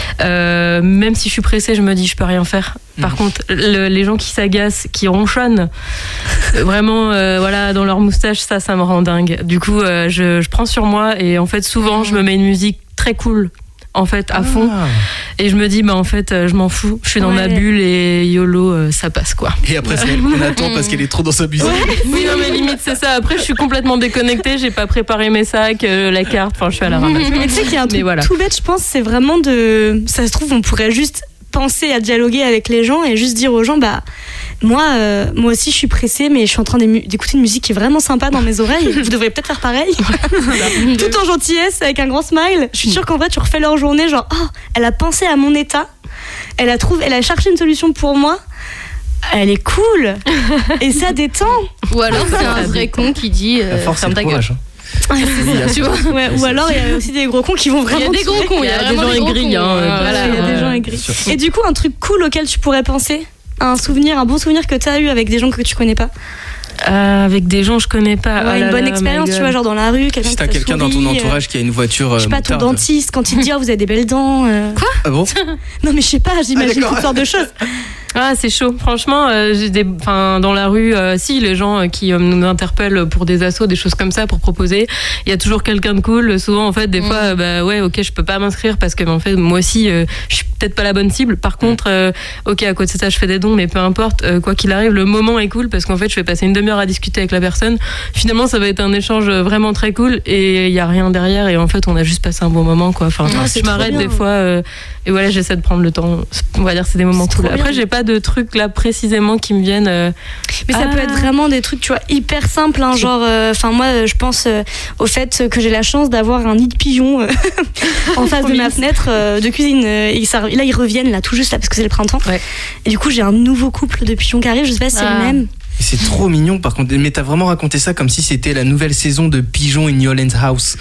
même si je suis pressée je me dis je peux rien faire. Par contre les gens qui s'agacent, qui ronchonnent vraiment voilà dans leur moustache, ça me rend dingue. Du coup je prends sur moi et en fait souvent je me mets une musique très cool en fait à fond et je me dis bah en fait je m'en fous, je suis dans ma bulle et YOLO ça passe quoi. Et après c'est elle qu'on attend parce qu'elle est trop dans sa musique. Oui non mais limite c'est ça, après je suis complètement déconnectée, j'ai pas préparé mes sacs, la carte, enfin je suis à la ramasse. Mais tu sais qu'il y a un truc tout bête, je pense, c'est vraiment ça se trouve on pourrait juste penser à dialoguer avec les gens et juste dire aux gens bah moi aussi je suis pressée mais je suis en train d'écouter une musique qui est vraiment sympa dans mes oreilles, vous devriez peut-être faire pareil. Tout en gentillesse avec un grand smile. Je suis sûre qu'en vrai tu refais leur journée genre elle a pensé à mon état, elle a cherché une solution pour moi, elle est cool et ça détend. Ou alors c'est un vrai con qui dit ferme ta gueule. Tu vois, ou alors il y a aussi des gros cons qui vont vraiment. Il y a des gros cons, il y a des gens aigris. Il y a des gens aigris. Et du coup, un truc cool auquel tu pourrais penser, un bon souvenir que tu as eu avec des gens que tu connais pas. Avec des gens que je connais pas. Une bonne expérience, tu vois, genre dans la rue, quelqu'un si t'as quelqu'un dans ton entourage qui a une voiture. Je sais pas, ton dentiste, quand il te dit vous avez des belles dents. Quoi ? Ah bon ? Non mais je sais pas, j'imagine toutes sortes de choses. Ah c'est chaud, franchement dans la rue si les gens qui nous interpellent pour des assos, des choses comme ça pour proposer, il y a toujours quelqu'un de cool. Souvent en fait des fois ok je peux pas m'inscrire parce que en fait moi aussi je suis peut-être pas la bonne cible. Par contre ok à côté de ça je fais des dons, mais peu importe, quoi qu'il arrive le moment est cool parce qu'en fait je vais passer une demi-heure à discuter avec la personne, finalement ça va être un écéchange vraiment très cool et il y a rien derrière et en fait on a juste passé un bon moment quoi. Enfin je m'arrête des fois et voilà j'essaie de prendre le temps, on va dire c'est des moments cool. Après j'ai pas de trucs là précisément qui me viennent mais ça peut être vraiment des trucs tu vois hyper simples hein, genre moi je pense au fait que j'ai la chance d'avoir un nid de pigeons en face de ma fenêtre de cuisine et là ils reviennent là tout juste là parce que c'est le printemps et du coup j'ai un nouveau couple de pigeons qui arrive, je sais pas si c'est le même. C'est trop mignon par contre, mais t'as vraiment raconté ça comme si c'était la nouvelle saison de Pigeons in Yolen's House.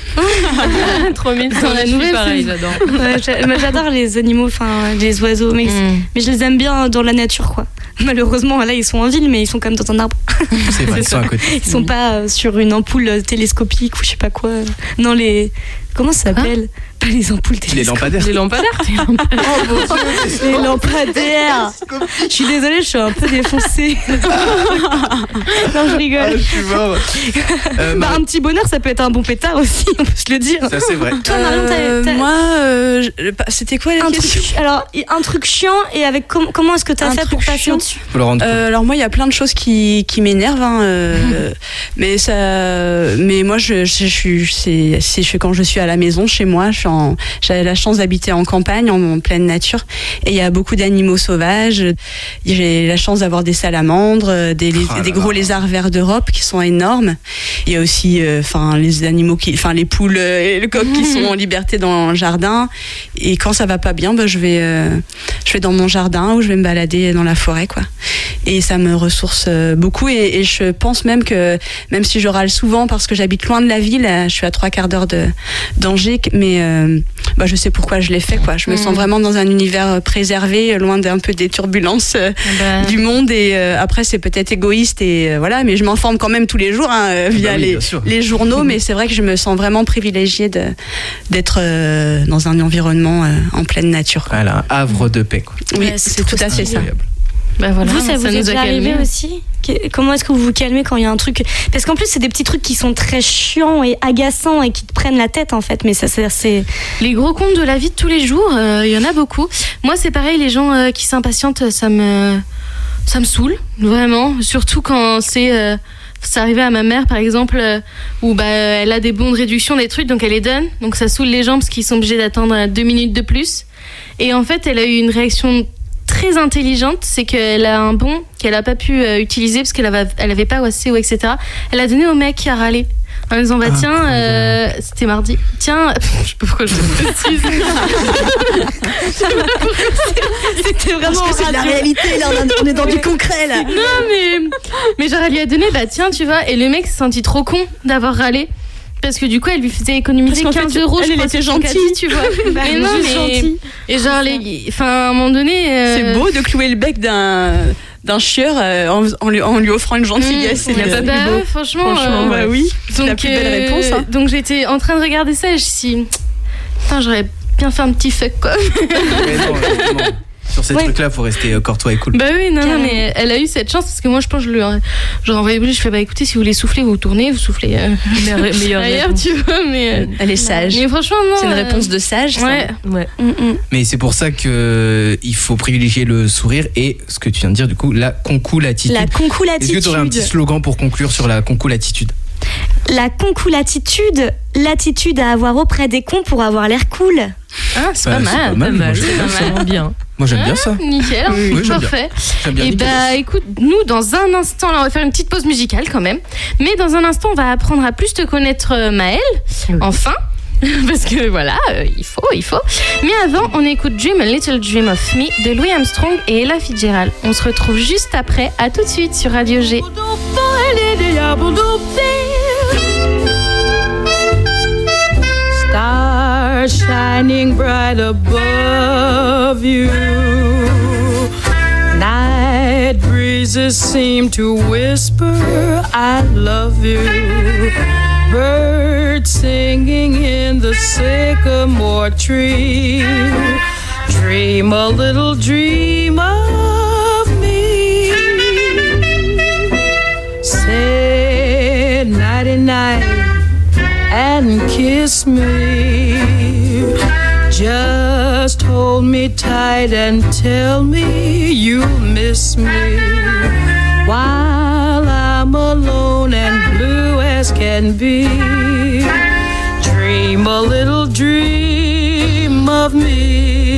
Trop mignon, la nouvelle pareil, j'adore. J'adore les animaux, les oiseaux, mais je les aime bien dans la nature quoi. Malheureusement là ils sont en ville mais ils sont quand même dans un arbre. C'est vrai, ils sont à côté. Ils sont pas sur une ampoule télescopique ou je sais pas quoi. Non comment ça s'appelle ? Pas les ampoules télescopiques. Les lampadaires. Les lampadaires. Je suis désolée, je suis un peu défoncée. Non, je rigole. Je suis mort. Un petit bonheur, ça peut être un bon pétard aussi, on peut se le dire. Ça c'est vrai. Toi, Marion, moi, c'était quoi la question ? Alors, un truc chiant et avec comment est-ce que tu as fait pour passer au-dessus ? Alors moi, il y a plein de choses qui m'énervent, mais moi, quand je suis à la maison chez moi, j'avais la chance d'habiter en campagne, en pleine nature, et il y a beaucoup d'animaux sauvages. J'ai la chance d'avoir des salamandres, des gros lézards verts d'Europe qui sont énormes. Il y a aussi, les animaux les poules et le coq qui sont en liberté dans le jardin. Et quand ça va pas bien, je vais dans mon jardin ou je vais me balader dans la forêt, quoi. Et ça me ressource beaucoup. Et je pense même que, même si je râle souvent parce que j'habite loin de la ville, je suis à 3/4 d'heure d'Angers, mais je sais pourquoi je l'ai fait, quoi. Je me sens vraiment dans un univers préservé, loin d'un peu des turbulences du monde. Et après, c'est peut-être égoïste, mais je m'informe quand même tous les jours via les journaux. Mais c'est vrai que je me sens vraiment privilégiée d'être dans un environnement en pleine nature, quoi. Voilà, havre de paix, quoi. Oui, c'est tout à fait ça. Vous, ça vous est déjà arrivé aussi ? Comment est-ce que vous vous calmez quand il y a un truc ? Parce qu'en plus, c'est des petits trucs qui sont très chiants et agaçants et qui te prennent la tête, en fait. Mais ça, c'est... Les gros comptes de la vie de tous les jours, il y en a beaucoup. Moi, c'est pareil, les gens qui s'impatientent, ça me saoule, vraiment. Surtout quand c'est... ça arrivait à ma mère, par exemple, où elle a des bons de réduction, des trucs, donc elle les donne. Donc ça saoule les gens parce qu'ils sont obligés d'attendre 2 minutes de plus. Et en fait, elle a eu une réaction très intelligente, c'est qu'elle a un bon qu'elle n'a pas pu utiliser parce qu'elle avait pas assez ou etc. Elle a donné au mec qui a râlé en disant c'était mardi, tiens, je sais pas pourquoi je le précise. C'était vraiment c'est de la réalité là, on est dans du concret là. Non mais genre elle lui a donné tiens tu vois, et le mec s'est senti trop con d'avoir râlé. parce que du coup elle lui faisait économiser 15 €. Elle était gentille, tu vois. Mais non, mais et genre à un moment donné. C'est beau de clouer le bec d'un chieur en lui offrant une gentillesse. C'est franchement, bah oui. Donc, la plus belle réponse. Hein. Donc j'étais en train de regarder ça et je me suis dit, putain, j'aurais bien fait un petit fuck quoi. Ouais, non. Sur ces trucs-là, faut rester courtois et cool. Bah oui, non, mais elle a eu cette chance parce que moi, je pense que je renvoyais je fais, bah écoutez, si vous voulez souffler, vous tournez, vous soufflez ailleurs, tu vois, mais. Elle est sage. Mais franchement, non. C'est une réponse de sage, ça. Ouais. Mais c'est pour ça que il faut privilégier le sourire et ce que tu viens de dire, du coup, la concoulatitude. La concoulatitude. Est-ce que tu aurais un petit slogan pour conclure sur la concoulatitude? La concoulatitude, l'attitude à avoir auprès des cons pour avoir l'air cool. Ah, c'est pas mal. C'est bien. Moi j'aime bien ça. Nickel, oui, parfait. J'aime bien. Et bah écoute, nous dans un instant, là on va faire une petite pause musicale quand même. Mais dans un instant, on va apprendre à plus te connaître Maëlle. Enfin. Parce que voilà, il faut. Mais avant, on écoute Dream a Little Dream of Me de Louis Armstrong et Ella Fitzgerald. On se retrouve juste après, à tout de suite sur Radio G. Stars shining bright above you. Night breezes seem to whisper, I love you. Birds singing in the sycamore tree. Dream a little dream of me. Say nighty-night and kiss me. Just hold me tight and tell me you miss me. While I'm alone and blue as can be, dream a little dream of me.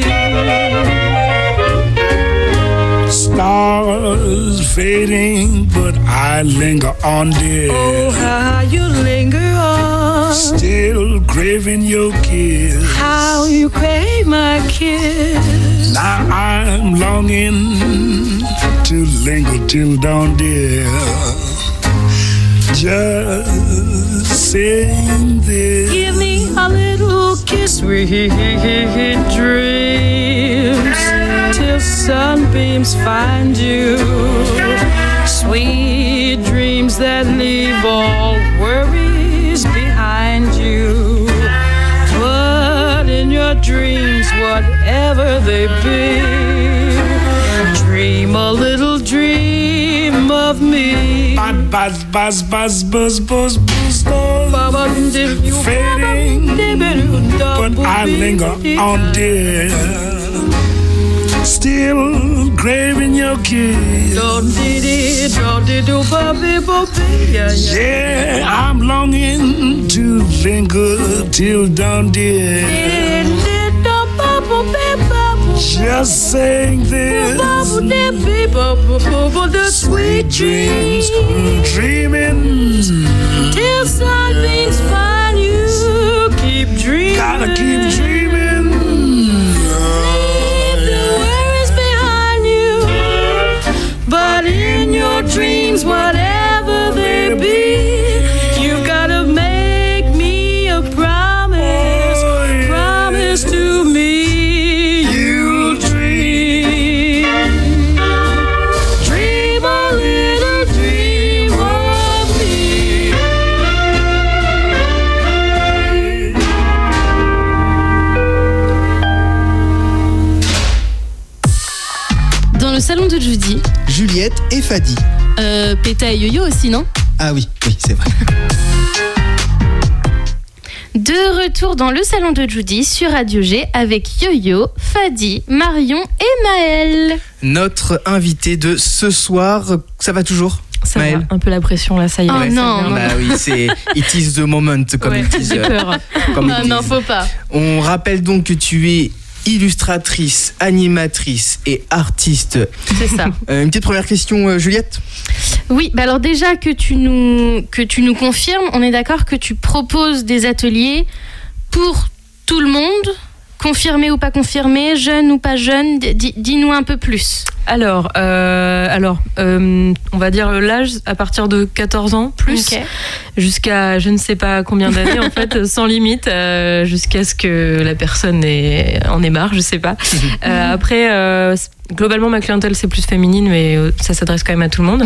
Stars fading, but I linger on, dear. Oh, how you linger on. Still craving your kiss. How you crave my kiss. Now I'm longing to linger till dawn, dear. Just sing this. Give me a little kiss, sweet dreams, till sunbeams find you. Sweet dreams that leave all worries behind you. But in your dreams, whatever they be, dream a little dream of me. Buzz, buzz, buzz, buzz, buzz, buzz, fading, but I linger on, dear. Still craving your kiss. Yeah, I'm longing to linger till dawn, dear. Just saying this. Sweet dreams, dreaming till sunbeams find you. Keep dreaming. Gotta keep dreaming. Leave the worries behind you. But in your dreams, whatever they be, you've gotta make me a promise. Promise to me. Le salon de Judy. Juliette et Fadi. Péta et Yo-Yo aussi, non? Ah oui, c'est vrai. De retour dans le salon de Judy sur Radio G avec Yo-Yo, Fadi, Marion et Maëlle. Notre invité de ce soir, ça va toujours? Ça Maëlle? va, un peu la pression là, ça y est. Oh ouais, non, bah oui, c'est it is the moment comme ils disent. J'ai peur. Comme ils non, disent. faut pas. On rappelle donc que tu es illustratrice, animatrice et artiste. C'est ça. Une petite première question, Juliette. Oui, bah alors déjà que tu nous confirmes, on est d'accord que tu proposes des ateliers pour tout le monde, confirmé ou pas confirmé, jeune ou pas jeune, dis-nous un peu plus. Alors, on va dire l'âge à partir de 14 ans plus, jusqu'à je ne sais pas combien d'années en fait, sans limite, jusqu'à ce que la personne en ait marre, je sais pas. Après, globalement ma clientèle c'est plus féminine, mais ça s'adresse quand même à tout le monde.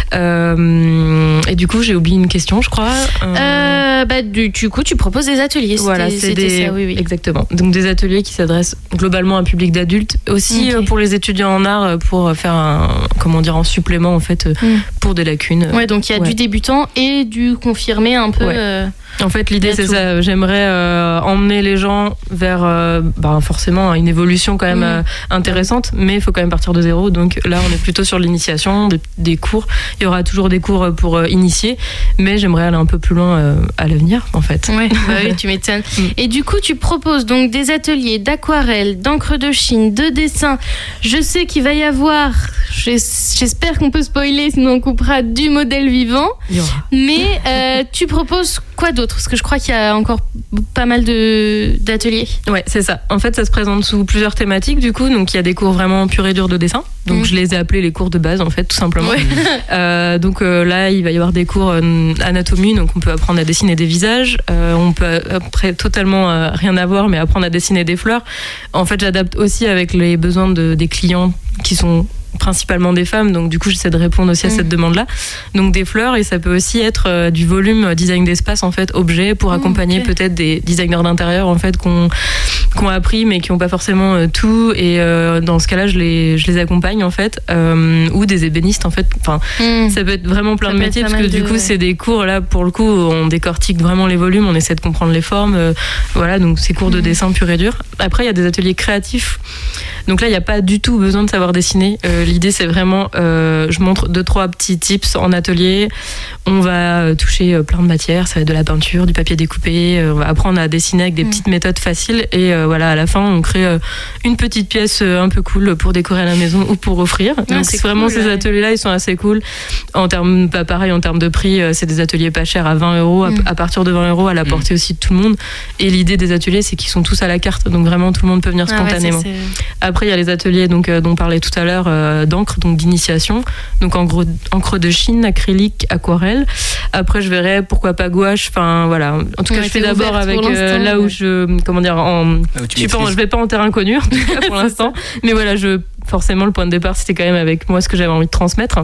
Et du coup j'ai oublié une question, je crois. Du coup tu proposes des ateliers. Voilà, c'était ça, oui. Exactement. Donc des ateliers qui s'adressent globalement à un public d'adultes, aussi pour les étudiants en art, pour faire un supplément en fait pour des lacunes. Ouais, donc il y a du débutant et du confirmé un peu. En fait, l'idée c'est ça. J'aimerais emmener les gens vers forcément une évolution quand même intéressante, mais il faut quand même partir de zéro. Donc là, on est plutôt sur l'initiation, des cours. Il y aura toujours des cours pour initier, mais j'aimerais aller un peu plus loin à l'avenir, en fait. Ouais, oui, tu m'étonnes. Et du coup, tu proposes donc des ateliers d'aquarelle, d'encre de Chine, de dessin. Je sais qu'il va y avoir, j'espère qu'on peut spoiler, sinon on coupera, du modèle vivant. Mais tu proposes quoi d'autre? Parce que je crois qu'il y a encore pas mal d'ateliers. Ouais, c'est ça. En fait, ça se présente sous plusieurs thématiques, du coup. Donc, il y a des cours vraiment purs et durs de dessin. Donc, je les ai appelés les cours de base, en fait, tout simplement. Donc, là, il va y avoir des cours anatomie. Donc, on peut apprendre à dessiner des visages. On peut, après, totalement rien à voir, mais apprendre à dessiner des fleurs. En fait, j'adapte aussi avec les besoins des clients qui sont principalement des femmes, donc du coup j'essaie de répondre aussi à cette demande-là. Donc des fleurs, et ça peut aussi être du volume design d'espace, en fait, objet, pour accompagner peut-être des designers d'intérieur, en fait, qui ont appris mais qui n'ont pas forcément tout, et dans ce cas-là je les accompagne, en fait, ou des ébénistes, en fait. Enfin, ça peut être vraiment plein de métiers, parce que du coup c'est des cours, là pour le coup on décortique vraiment les volumes, on essaie de comprendre les formes, voilà, donc c'est cours de dessin pur et dur. Après il y a des ateliers créatifs, donc là il n'y a pas du tout besoin de savoir dessiner. L'idée c'est vraiment, je montre 2-3 petits tips en atelier. On va toucher plein de matières, ça va être de la peinture, du papier découpé, on va apprendre à dessiner avec des petites méthodes faciles, et voilà, à la fin on crée une petite pièce un peu cool pour décorer à la maison ou pour offrir. Donc c'est vraiment cool, ces ateliers-là, ils sont assez cool. En termes, pas pareil en termes de prix, c'est des ateliers pas chers à 20 €, à partir de 20 € à la portée aussi de tout le monde. Et l'idée des ateliers, c'est qu'ils sont tous à la carte, donc vraiment tout le monde peut venir spontanément. Après il y a les ateliers dont on parlait tout à l'heure, d'encre, donc d'initiation, donc en gros encre de Chine, acrylique, aquarelle. Après je verrai pourquoi pas gouache, enfin voilà. En tout cas je fais d'abord avec là où je vais pas en terrain connu en tout cas pour l'instant, mais voilà, forcément le point de départ c'était quand même avec moi ce que j'avais envie de transmettre.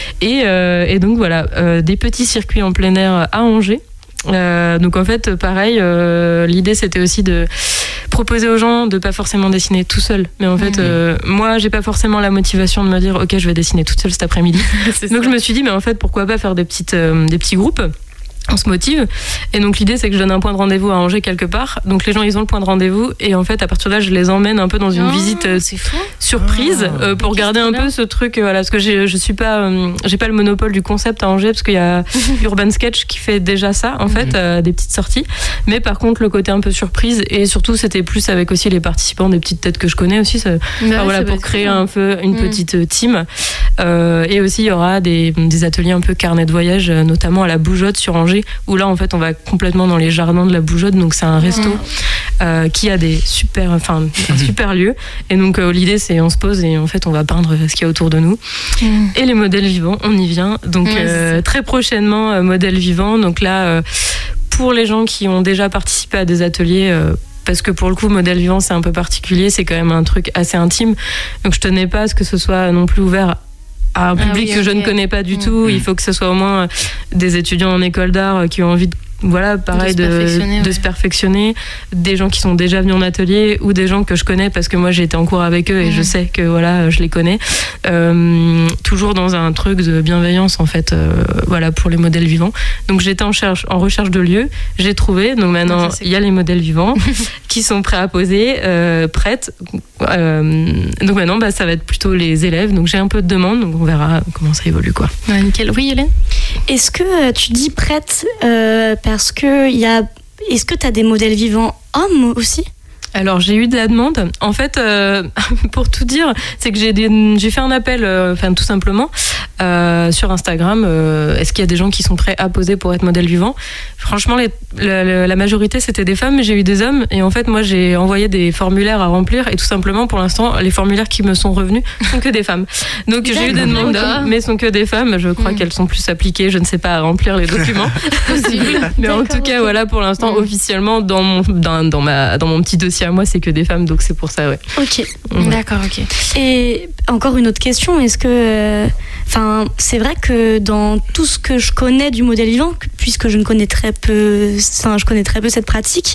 Et donc voilà, des petits circuits en plein air à Angers. Donc en fait pareil, l'idée c'était aussi de proposer aux gens de pas forcément dessiner tout seul, mais en fait moi j'ai pas forcément la motivation de me dire ok je vais dessiner toute seule cet après-midi. Donc je me suis dit mais en fait pourquoi pas faire des petits groupes. On se motive, et donc l'idée c'est que je donne un point de rendez-vous à Angers quelque part, donc les gens ils ont le point de rendez-vous, et en fait à partir de là je les emmène un peu dans une visite surprise, pour garder un peu ce truc, voilà, parce que je suis pas j'ai pas le monopole du concept à Angers, parce qu'il y a Urban Sketch qui fait déjà ça en fait, des petites sorties, mais par contre le côté un peu surprise, et surtout c'était plus avec aussi les participants, des petites têtes que je connais aussi, voilà, pour créer un peu une petite team, et aussi il y aura des ateliers un peu carnet de voyage, notamment à la Bougeotte sur Angers, où là en fait on va complètement dans les jardins de la Bougeotte, donc c'est un resto qui a un super lieu, et donc l'idée c'est on se pose et en fait on va peindre ce qu'il y a autour de nous. Et les modèles vivants, on y vient, donc très prochainement modèles vivants, donc là pour les gens qui ont déjà participé à des ateliers, parce que pour le coup modèle vivant c'est un peu particulier, c'est quand même un truc assez intime, donc je tenais pas à ce que ce soit non plus ouvert à un public que je ne connais pas du tout. Il faut que ce soit au moins des étudiants en école d'art qui ont envie de voilà, pareil, de se perfectionner, des gens qui sont déjà venus en atelier ou des gens que je connais parce que moi j'ai été en cours avec eux et je sais que voilà, je les connais. Toujours dans un truc de bienveillance en fait, voilà, pour les modèles vivants. Donc j'étais en recherche de lieux, j'ai trouvé. Donc maintenant il y a les modèles vivants qui sont prêts à poser, prêtes. Donc maintenant ça va être plutôt les élèves. Donc j'ai un peu de demande, donc on verra comment ça évolue quoi. Ouais, nickel. Oui, Hélène. Est-ce que tu dis prête parce que est-ce que tu as des modèles vivants hommes aussi? Alors j'ai eu de la demande. En fait, pour tout dire, c'est que j'ai fait un appel, tout simplement, sur Instagram. Est-ce qu'il y a des gens qui sont prêts à poser pour être modèle vivant ? Franchement, la majorité c'était des femmes, mais j'ai eu des hommes. Et en fait, moi j'ai envoyé des formulaires à remplir et tout simplement, pour l'instant, les formulaires qui me sont revenus sont que des femmes. Donc j'ai eu des demandes d'hommes, mais sont que des femmes. Je crois qu'elles sont plus appliquées, je ne sais pas, à remplir les documents. Mais en tout cas, voilà, pour l'instant, officiellement, dans mon petit dossier à moi, c'est que des femmes, donc c'est pour ça, ouais. Ok. D'accord, ok. Et encore une autre question, est-ce que... c'est vrai que dans tout ce que je connais du modèle vivant, puisque je connais très peu cette pratique,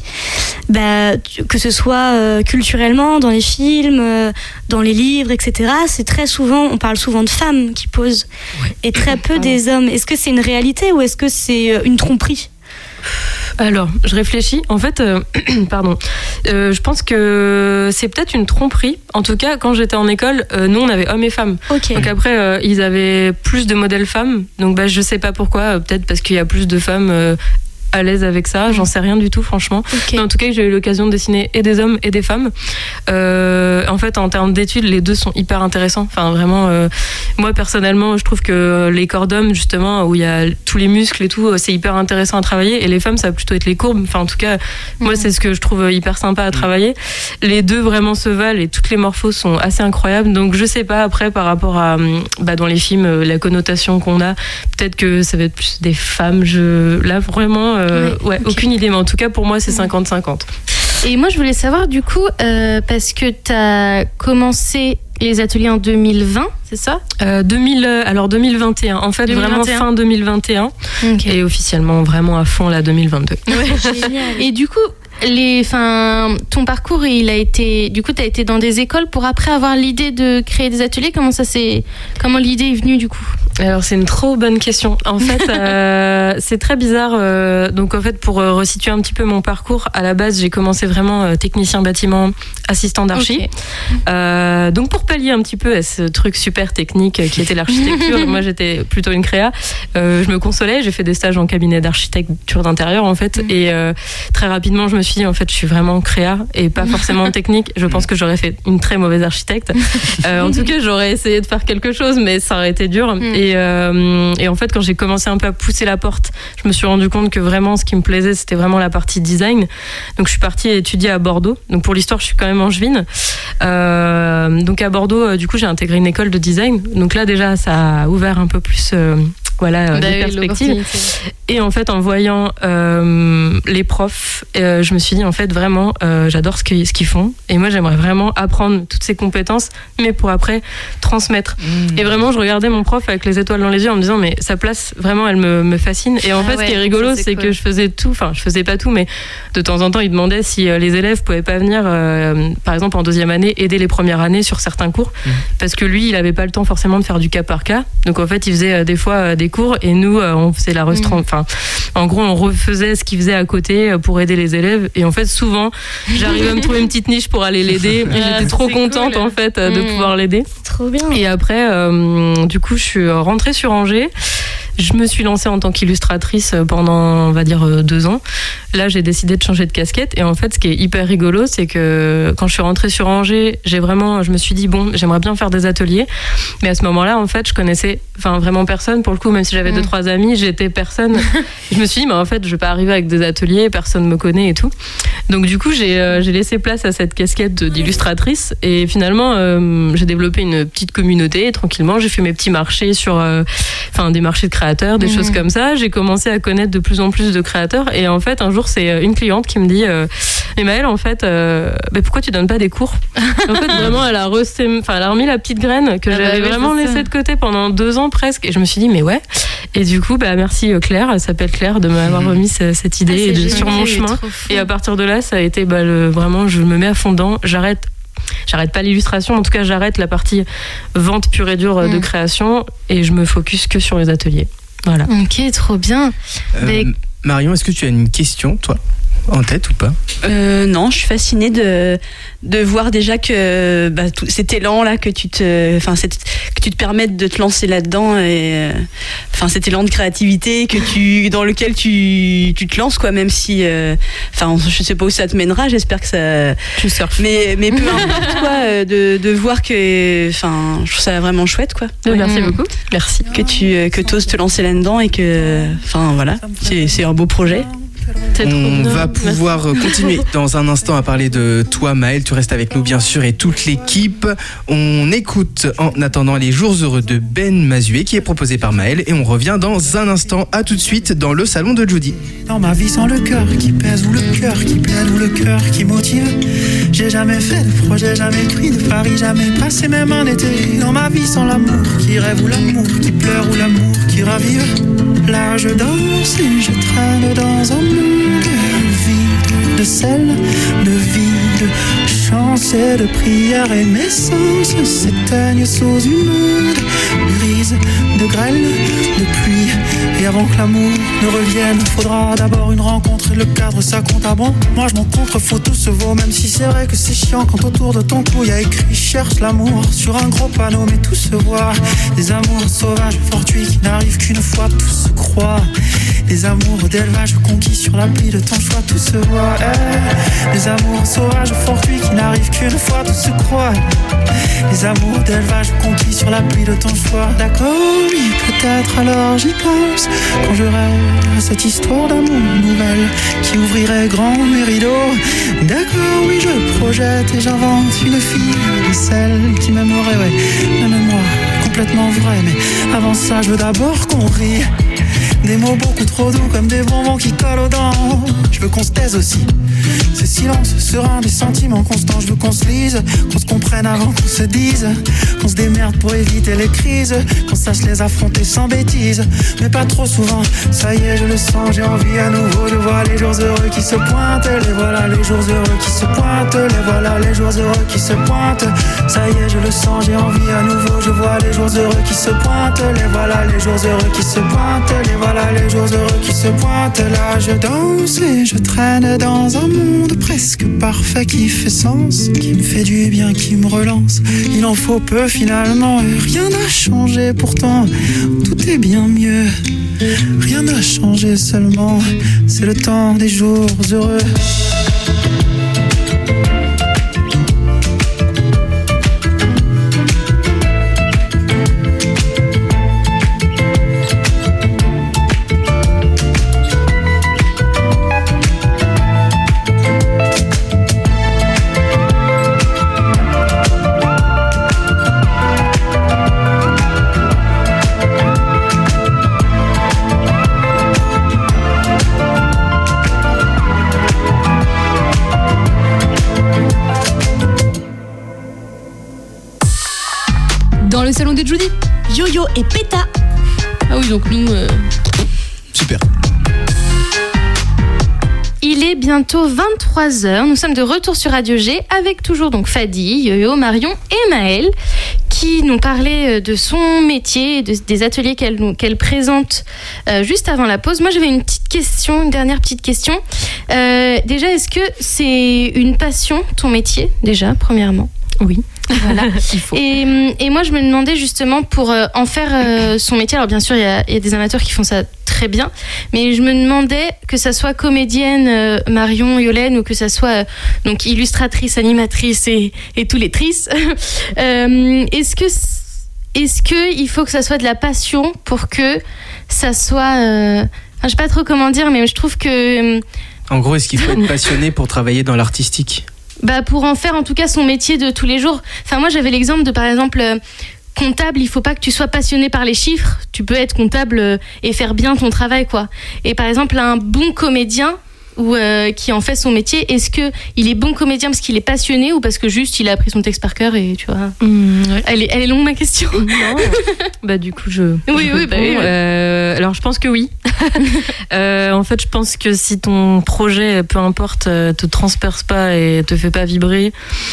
que ce soit culturellement, dans les films, dans les livres, etc., on parle souvent de femmes qui posent, et très peu des hommes. Est-ce que c'est une réalité ou est-ce que c'est une tromperie ? Alors, je réfléchis. En fait, je pense que c'est peut-être une tromperie. En tout cas, quand j'étais en école, nous, on avait hommes et femmes. Okay. Donc après, ils avaient plus de modèles femmes. Donc, je sais pas pourquoi. Peut-être parce qu'il y a plus de femmes à l'aise avec ça, j'en sais rien du tout, franchement. Okay. Mais en tout cas, j'ai eu l'occasion de dessiner et des hommes et des femmes. En fait, en termes d'études, les deux sont hyper intéressants. Enfin, vraiment, moi personnellement, je trouve que les corps d'hommes, justement, où il y a tous les muscles et tout, c'est hyper intéressant à travailler. Et les femmes, ça va plutôt être les courbes. Enfin, en tout cas, moi, c'est ce que je trouve hyper sympa à travailler. Les deux vraiment se valent et toutes les morphos sont assez incroyables. Donc, je sais pas après par rapport à dans les films, la connotation qu'on a. Peut-être que ça va être plus des femmes. Là, vraiment. Okay. Aucune idée, mais en tout cas pour moi c'est 50-50. Et moi je voulais savoir du coup, parce que tu as commencé les ateliers en 2020, c'est ça ? 2021, en fait 2021. Vraiment fin 2021, okay. Et officiellement vraiment à fond là 2022. Ouais, génial. Et du coup, ton parcours, tu as été dans des écoles pour après avoir l'idée de créer des ateliers. Comment l'idée est venue du coup ? Alors c'est une trop bonne question. En fait, c'est très bizarre. Donc en fait, pour resituer un petit peu mon parcours, à la base, j'ai commencé vraiment technicien bâtiment, assistant d'archi. Okay. Donc pour pallier un petit peu à ce truc super technique qui était l'architecture, moi j'étais plutôt une créa. Je me consolais, j'ai fait des stages en cabinet d'architecture d'intérieur en fait, et très rapidement je me suis dit en fait je suis vraiment créa et pas forcément technique. Je pense que j'aurais fait une très mauvaise architecte. En tout cas, j'aurais essayé de faire quelque chose, mais ça aurait été dur. Et en fait, quand j'ai commencé un peu à pousser la porte, je me suis rendu compte que vraiment ce qui me plaisait, c'était vraiment la partie design. Donc je suis partie étudier à Bordeaux. Donc pour l'histoire, je suis quand même angevine. Donc à Bordeaux, du coup, j'ai intégré une école de design. Donc là déjà, ça a ouvert un peu plus des perspectives. Et en fait, en voyant les profs, je me suis dit en fait vraiment, j'adore ce qu'ils font. Et moi, j'aimerais vraiment apprendre toutes ces compétences, mais pour après transmettre. Et vraiment, je regardais mon prof avec les étoiles dans les yeux en me disant mais sa place, vraiment, elle me fascine. Et en fait, ce qui est rigolo, c'est cool. Que je faisais tout. Enfin, je faisais pas tout, mais de temps en temps, il demandait si les élèves pouvaient pas venir, par exemple en deuxième année, aider les premières années sur certains cours, parce que lui, il avait pas le temps forcément de faire du cas par cas. Donc en fait, il faisait des fois des cours et nous, on faisait la en gros, on refaisait ce qu'il faisait à côté pour aider les élèves. Et en fait, souvent, j'arrivais à me trouver une petite niche pour aller l'aider. Et j'étais trop contente, cool. En fait, de pouvoir l'aider. Trop bien. Et après, du coup, je suis rentrée sur Angers. Je me suis lancée en tant qu'illustratrice pendant, on va dire, 2 ans. Là, j'ai décidé de changer de casquette. Et en fait, ce qui est hyper rigolo, c'est que quand je suis rentrée sur Angers, je me suis dit, bon, j'aimerais bien faire des ateliers. Mais à ce moment-là, en fait, je connaissais vraiment personne. Pour le coup, même si j'avais 2-3 amis, j'étais personne. Je me suis dit, mais en fait, je vais pas arriver avec des ateliers, personne me connaît et tout. Donc, du coup, j'ai laissé place à cette casquette d'illustratrice. Et finalement, j'ai développé une petite communauté. Et tranquillement, j'ai fait mes petits marchés sur, des marchés de création. Des choses comme ça. J'ai commencé à connaître de plus en plus de créateurs et en fait un jour c'est une cliente qui me dit mais Maëlle en fait pourquoi tu donnes pas des cours? En fait vraiment elle a remis la petite graine que j'avais vraiment laissée de côté pendant 2 ans presque et je me suis dit mais ouais et du coup merci Claire, elle s'appelle Claire de m'avoir remis cette idée sur mon chemin et à partir de là ça a été vraiment je me mets à fond dedans, j'arrête pas l'illustration, en tout cas j'arrête la partie vente pure et dure de création et je me focus que sur les ateliers. Voilà. Ok, trop bien. Marion, est-ce que tu as une question, toi ? en tête ou pas? Non, je suis fascinée de voir déjà que cet élan là que tu te permettes de te lancer là-dedans et cet élan de créativité dans lequel tu te lances quoi, même si je sais pas où ça te mènera, j'espère que ça tu surfes. Mais peu importe quoi, de voir que je trouve ça vraiment chouette quoi. Merci beaucoup. Merci. Que t'oses te lancer là-dedans et que voilà, c'est un beau projet. On va pouvoir continuer dans un instant à parler de toi, Maëlle. Tu restes avec nous, bien sûr, et toute l'équipe. On écoute en attendant Les Jours Heureux de Ben Mazué, qui est proposé par Maëlle, et on revient dans un instant. À tout de suite dans le salon de Judy. Dans ma vie sans le cœur qui pèse ou le cœur qui plaide ou le cœur qui motive, j'ai jamais fait de projet, jamais pris de pari, jamais passé même un été. Dans ma vie sans l'amour qui rêve ou l'amour qui pleure ou l'amour qui ravive, là je danse et je traîne dans un monde vide de sel, de vide, chance et de prière, et mes sens s'éteignent sous une onde grise de grêle, de pluie. Et avant que l'amour ne revienne, faudra d'abord une rencontre, et le cadre ça compte à bon. Moi je m'en contrefaux, tout se vaut, même si c'est vrai que c'est chiant quand autour de ton cou y a écrit cherche l'amour sur un gros panneau, mais tout se voit. Des amours sauvages, fortuits qui n'arrivent qu'une fois, tout se croit. Des amours d'élevage conquis sur l'appli de ton choix, tout se voit. Des amours sauvages, fortuits qui n'arrivent qu'une fois, tout se croit. Des amours d'élevage conquis sur l'appli de ton choix. D'accord, oui, peut-être alors j'y pense quand je rêve à cette histoire d'amour nouvelle qui ouvrirait grand mes rideaux. D'accord, oui, je projette et j'invente une fille, celle qui m'aimerait, même moi, complètement vrai. Mais avant ça, je veux d'abord qu'on rie. Des mots beaucoup trop doux comme des bonbons qui collent aux dents. Je veux qu'on se taise aussi. Ce silence serein des sentiments constants. Je veux qu'on se lise, qu'on se comprenne avant qu'on se dise, qu'on se démerde pour éviter les crises, qu'on sache les affronter sans bêtises, mais pas trop souvent. Ça y est, je le sens, j'ai envie à nouveau. Je vois les jours heureux qui se pointent. Les voilà les jours heureux qui se pointent. Les voilà les jours heureux qui se pointent. Ça y est, je le sens, j'ai envie à nouveau. Je vois les jours heureux qui se pointent. Les voilà les jours heureux qui se pointent. Les voilà les jours heureux qui se pointent. Là je danse et je traîne dans un monde presque parfait qui fait sens, qui me fait du bien, qui me relance. Il en faut peu finalement et rien n'a changé pourtant. Tout est bien mieux. Rien n'a changé seulement. C'est le temps des jours heureux. Le salon de Judy, Yo-Yo et Péta. Ah oui, donc nous super. Il est bientôt 23h, nous sommes de retour sur Radio G avec toujours donc Fadi, Yo-Yo, Marion et Maëlle qui nous parlaient de son métier, des ateliers qu'elle présente juste avant la pause. Moi j'avais une dernière petite question. Déjà, est-ce que c'est une passion ton métier déjà, premièrement? Oui. Voilà. Il faut. Et moi, je me demandais justement pour en faire son métier. Alors, bien sûr, il y a des amateurs qui font ça très bien, mais je me demandais que ça soit comédienne Marion, Yolène, ou que ça soit donc illustratrice, animatrice et tous les trices. Est-ce que il faut que ça soit de la passion pour que ça soit je sais pas trop comment dire, mais je trouve que en gros, est-ce qu'il faut être passionné pour travailler dans l'artistique? Pour en faire en tout cas son métier de tous les jours. Enfin, moi j'avais l'exemple de par exemple comptable, il faut pas que tu sois passionné par les chiffres, tu peux être comptable et faire bien ton travail quoi. Et par exemple un bon comédien ou qui en fait son métier, est-ce que il est bon comédien parce qu'il est passionné ou parce que juste il a appris son texte par cœur et tu vois. Ouais. Elle est longue ma question. Non. Du coup je oui. Alors je pense que oui. En fait je pense que si ton projet peu importe te transperce pas et te fait pas vibrer,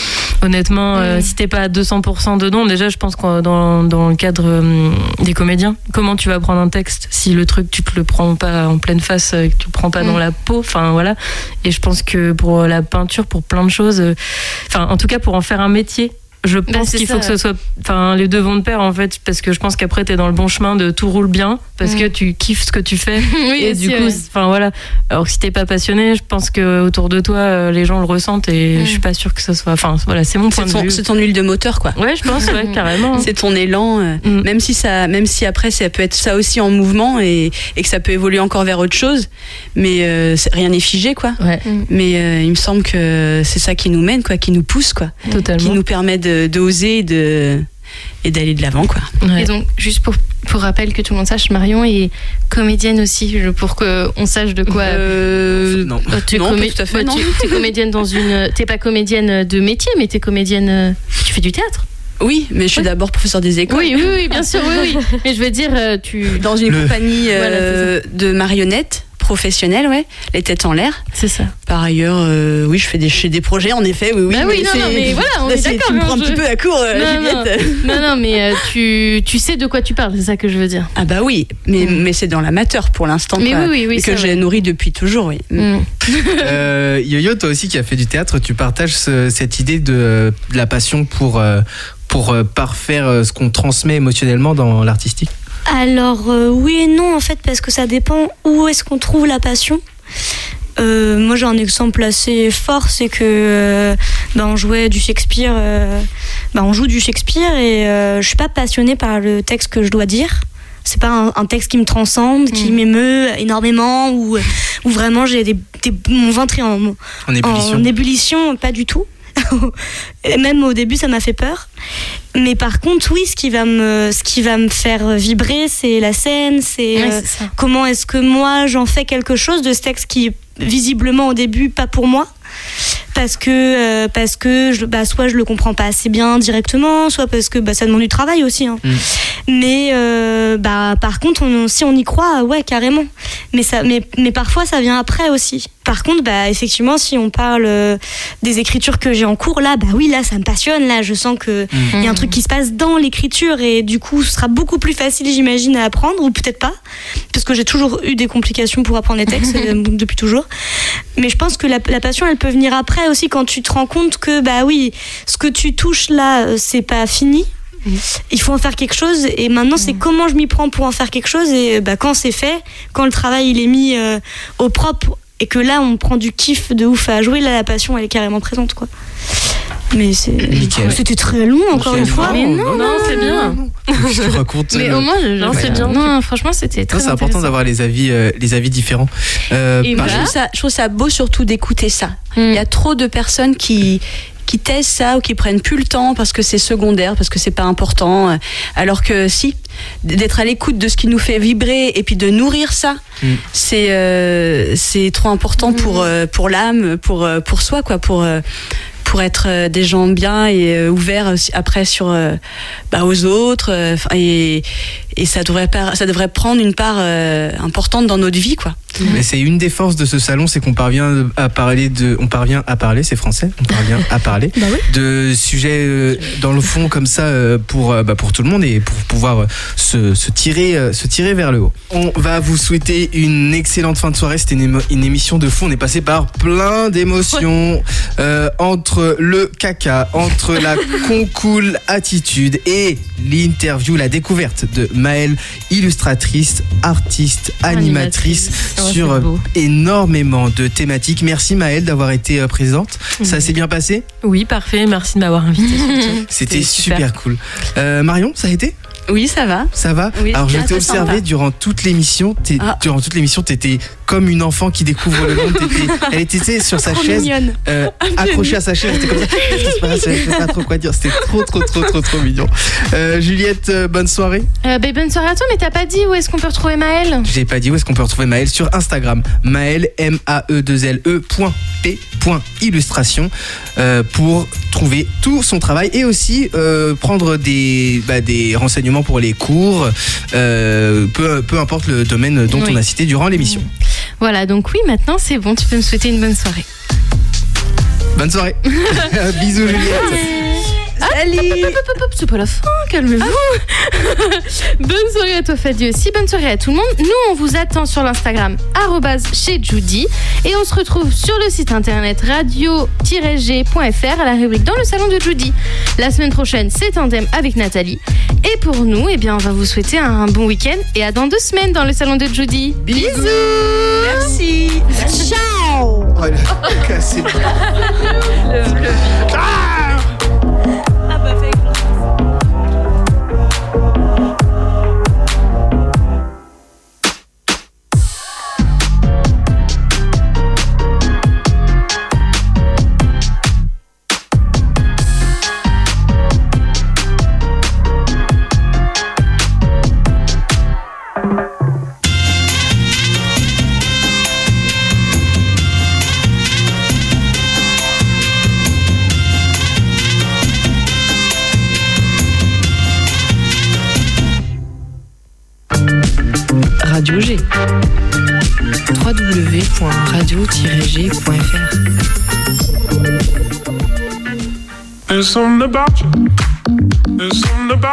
Honnêtement, si t'es pas à 200% dedans, déjà, je pense que dans le cadre des comédiens, comment tu vas prendre un texte si le truc, tu te le prends pas en pleine face, que tu le prends pas dans la peau, enfin voilà. Et je pense que pour la peinture, pour plein de choses, en tout cas pour en faire un métier, je pense qu'il faut que ce soit, les deux vont de pair en fait, parce que je pense qu'après t'es dans le bon chemin de tout roule bien, parce que tu kiffes ce que tu fais. Oui, et du coup, voilà. Alors que si t'es pas passionné, je pense que autour de toi, les gens le ressentent et je suis pas sûre que ça soit. Voilà, c'est mon point de vue. C'est ton huile de moteur, quoi. Ouais, je pense, carrément. C'est ton élan, même si après ça peut être ça aussi en mouvement et que ça peut évoluer encore vers autre chose, mais rien n'est figé, quoi. Ouais. Mais il me semble que c'est ça qui nous mène, quoi, qui nous pousse, quoi. Totalement. Qui nous permet de oser et d'aller de l'avant, quoi. Ouais. Et donc, juste pour rappel que tout le monde sache, Marion est comédienne aussi, pour qu'on sache de quoi. Non. Tu es non, tout à fait, non. T'es comédienne dans une. T'es pas comédienne de métier, mais t'es comédienne. Tu fais du théâtre. Oui, mais je suis d'abord professeur des écoles. Oui, bien sûr, oui. Mais je veux dire, dans une compagnie de marionnettes professionnelles, les têtes en l'air. C'est ça. Par ailleurs, oui, je fais des projets, en effet, oui. Bah oui, mais voilà, on est d'accord. Tu me prends un petit peu à court, Juliette. Non, mais tu sais de quoi tu parles, c'est ça que je veux dire. Ah bah oui, mais c'est dans l'amateur pour l'instant, mais oui, que j'ai nourri depuis toujours, oui. Yo-Yo, toi aussi qui as fait du théâtre, tu partages cette idée de la passion pour parfaire ce qu'on transmet émotionnellement dans l'artistique? Alors oui et non en fait, parce que ça dépend où est-ce qu'on trouve la passion. Moi j'ai un exemple assez fort, c'est que on jouait du Shakespeare, on joue du Shakespeare et je suis pas passionnée par le texte que je dois dire. C'est pas un texte qui me transcende, qui m'émeut énormément, ou vraiment j'ai mon ventre est en ébullition, pas du tout. Même au début ça m'a fait peur, mais par contre oui, ce qui va me faire vibrer, c'est la scène, c'est comment est-ce que moi j'en fais quelque chose de ce texte qui est visiblement au début pas pour moi, parce que soit je le comprends pas assez bien directement, soit parce que ça demande du travail aussi, hein. Mais par contre si on y croit, ouais, carrément, mais parfois ça vient après aussi. Par contre, effectivement, si on parle des écritures que j'ai en cours, là, là, ça me passionne. Là, je sens que il y a un truc qui se passe dans l'écriture et du coup, ce sera beaucoup plus facile, j'imagine, à apprendre, ou peut-être pas, parce que j'ai toujours eu des complications pour apprendre les textes depuis toujours. Mais je pense que la passion, elle peut venir après aussi, quand tu te rends compte que, ce que tu touches là, c'est pas fini. Il faut en faire quelque chose, et maintenant c'est comment je m'y prends pour en faire quelque chose, et quand c'est fait, quand le travail il est mis au propre, et que là on prend du kiff de ouf à jouer, là la passion elle est carrément présente, quoi. Mais c'était très long, encore une fois. Mais non, c'est bien. Je te raconte. Mais au moins, c'est bien. Non, franchement, c'était très intéressant. C'est important d'avoir les avis différents. Je trouve ça beau surtout d'écouter ça. Il y a trop de personnes qui taisent ça ou qui prennent plus le temps parce que c'est secondaire, parce que c'est pas important, alors que si, d'être à l'écoute de ce qui nous fait vibrer et puis de nourrir ça, c'est trop important pour l'âme, pour soi, quoi, pour être des gens bien et ouverts après sur aux autres, et ça devrait prendre une part importante dans notre vie, quoi. Mais c'est une des forces de ce salon, c'est qu'on parvient à parler, c'est français, on parvient à parler de sujets dans le fond comme ça pour tout le monde et pour pouvoir se tirer vers le haut. On va vous souhaiter une excellente fin de soirée. C'était une émission de fond. On est passé par plein d'émotions, entre le caca, entre la concool attitude et l'interview, la découverte de Maëlle, illustratrice, artiste, animatrice sur énormément de thématiques. Merci Maëlle d'avoir été présente. Ça s'est bien passé ? Oui, parfait. Merci de m'avoir invitée. C'était super cool. Marion, ça a été ? Oui, ça va. Ça va ? Oui, alors, je t'ai observé durant toute l'émission. T'étais comme une enfant qui découvre le monde. Elle était sur sa chaise, accrochée à sa chaise. C'était comme ça. Je sais pas trop quoi dire. C'était trop mignon. Juliette, bonne soirée. Bonne soirée à toi, mais t'as pas dit où est-ce qu'on peut retrouver Maëlle ? J'ai pas dit où est-ce qu'on peut retrouver Maëlle. Sur Instagram, Maëlle, maelle.illustration, pour trouver tout son travail et aussi prendre des renseignements pour les cours, peu importe le domaine dont on a cité durant l'émission. Voilà, donc oui, maintenant c'est bon, tu peux me souhaiter une bonne soirée. Bonne soirée. Bisous Juliette. Salut. C'est pas la fin, calmez-vous. Bonne soirée à toi Fadi aussi, bonne soirée à tout le monde. Nous on vous attend sur l'Instagram @chez Judy et on se retrouve sur le site internet radio-g.fr à la rubrique dans le salon de Judy. La semaine prochaine c'est Tandem avec Nathalie. Et pour nous, eh bien on va vous souhaiter un bon week-end et à dans 2 semaines dans le salon de Judy. Bisous. Merci. Ciao. Oh, il a cassé le Radio G. www.radio-g.fr. There's something about you. There's something about